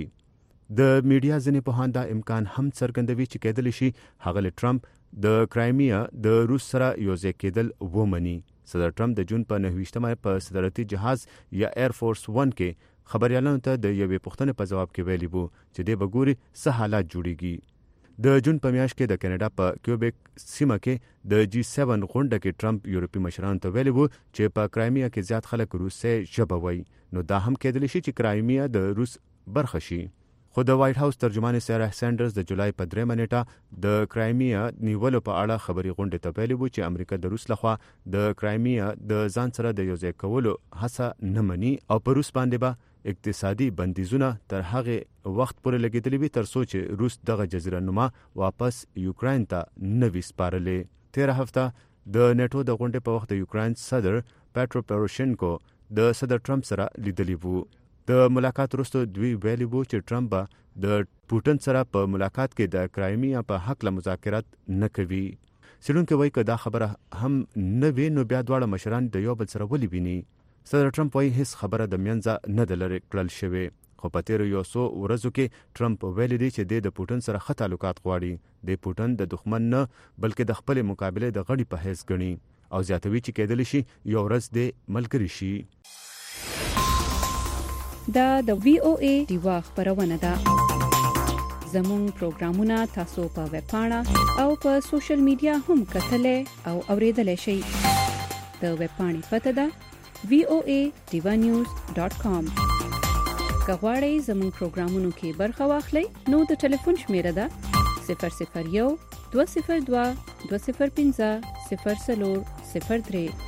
Speaker 10: د میډیا ځنې په هاندا امکان هم څرګندوي چې کېدل شي هغه ټرمپ د کرایمیا د روس سره یو ځای کېدل ومني. صدر ټرمپ د جون په نهویشتمه په صدارتي جهاز یا ایر فورس ون کې خبريالانو ته د یوې پوښتنې په جواب کې ویلي وو چې د بګوري څه حالات جوړیږي. د جون په میاشت کې د کینیډا په کیوبیک سیمه کې د جی سیون غونډه کې ټرمپ یورپی مشرانو ته ویلي وو چې په کرایمیا کې زیات خلک روسي ژبه وایي نو دا هم کېدلی شي چې کرایمیا د روس برخه شي. خو د وایټ هاوس ترجمان سیرا سینډرز د جولای په درې منېټه د کرایمیا نیولو په اړه خبري غونډه ته ویلي وو چې امریکا د روس لخوا د کرایمیا د ځان سره د یو ځای کولو هڅه نه مني او په روس باندې به اقتصادي بندیزونه تر هغه وخت پورې لګیدلې وي تر څو چې روس دغه جزیره نما واپس یوکرين ته نوي سپارلې. تیر هفته د نیټو د غونډې په وخت د یوکرين صدر پیټرو پوروشینکو د صدر ټرمپ سره لیدلې وو. د ملاقات وروسته دوی ویلي وو چې ټرمپ د پوتین سره په ملاقات کې د کرایمیا په حق له مذاکرات نه کوي. سړونکو وایي چې دا خبره هم نه وي نو بیا دواړه مشران د یو بل سره ولې ویني. صدر ټرمپ وایي هیڅ خبره د منځه نه ده لرې کړل شوې، خو په تیرو یو څو ورځو کې ټرمپ ویلي دی چې د پوتین سره ښه تعلقات غواړي. د پوتین د دښمن نه بلکې د خپل مقابله د غړي په حیث ګڼي او زیاتوي چې کېدلی شي یو ورځ د ملګری شي.
Speaker 11: دا د وی او ای دیوا خبرونه ده.
Speaker 2: زموږ پروګرامونه تاسو په ویب پاڼه او په سوشل میډیا هم کتلای او اوریدلای شئ. د ویب پاڼې پته ده وی او ای ډیوا نیوز ډاټ کام. که غواړئ زموږ پروګرامونو کې برخه واخلئ نو د ټلیفون شمیره ده صفر صفر یو دوه صفر دوه دوه صفر پنځه صفر څلور صفر درې.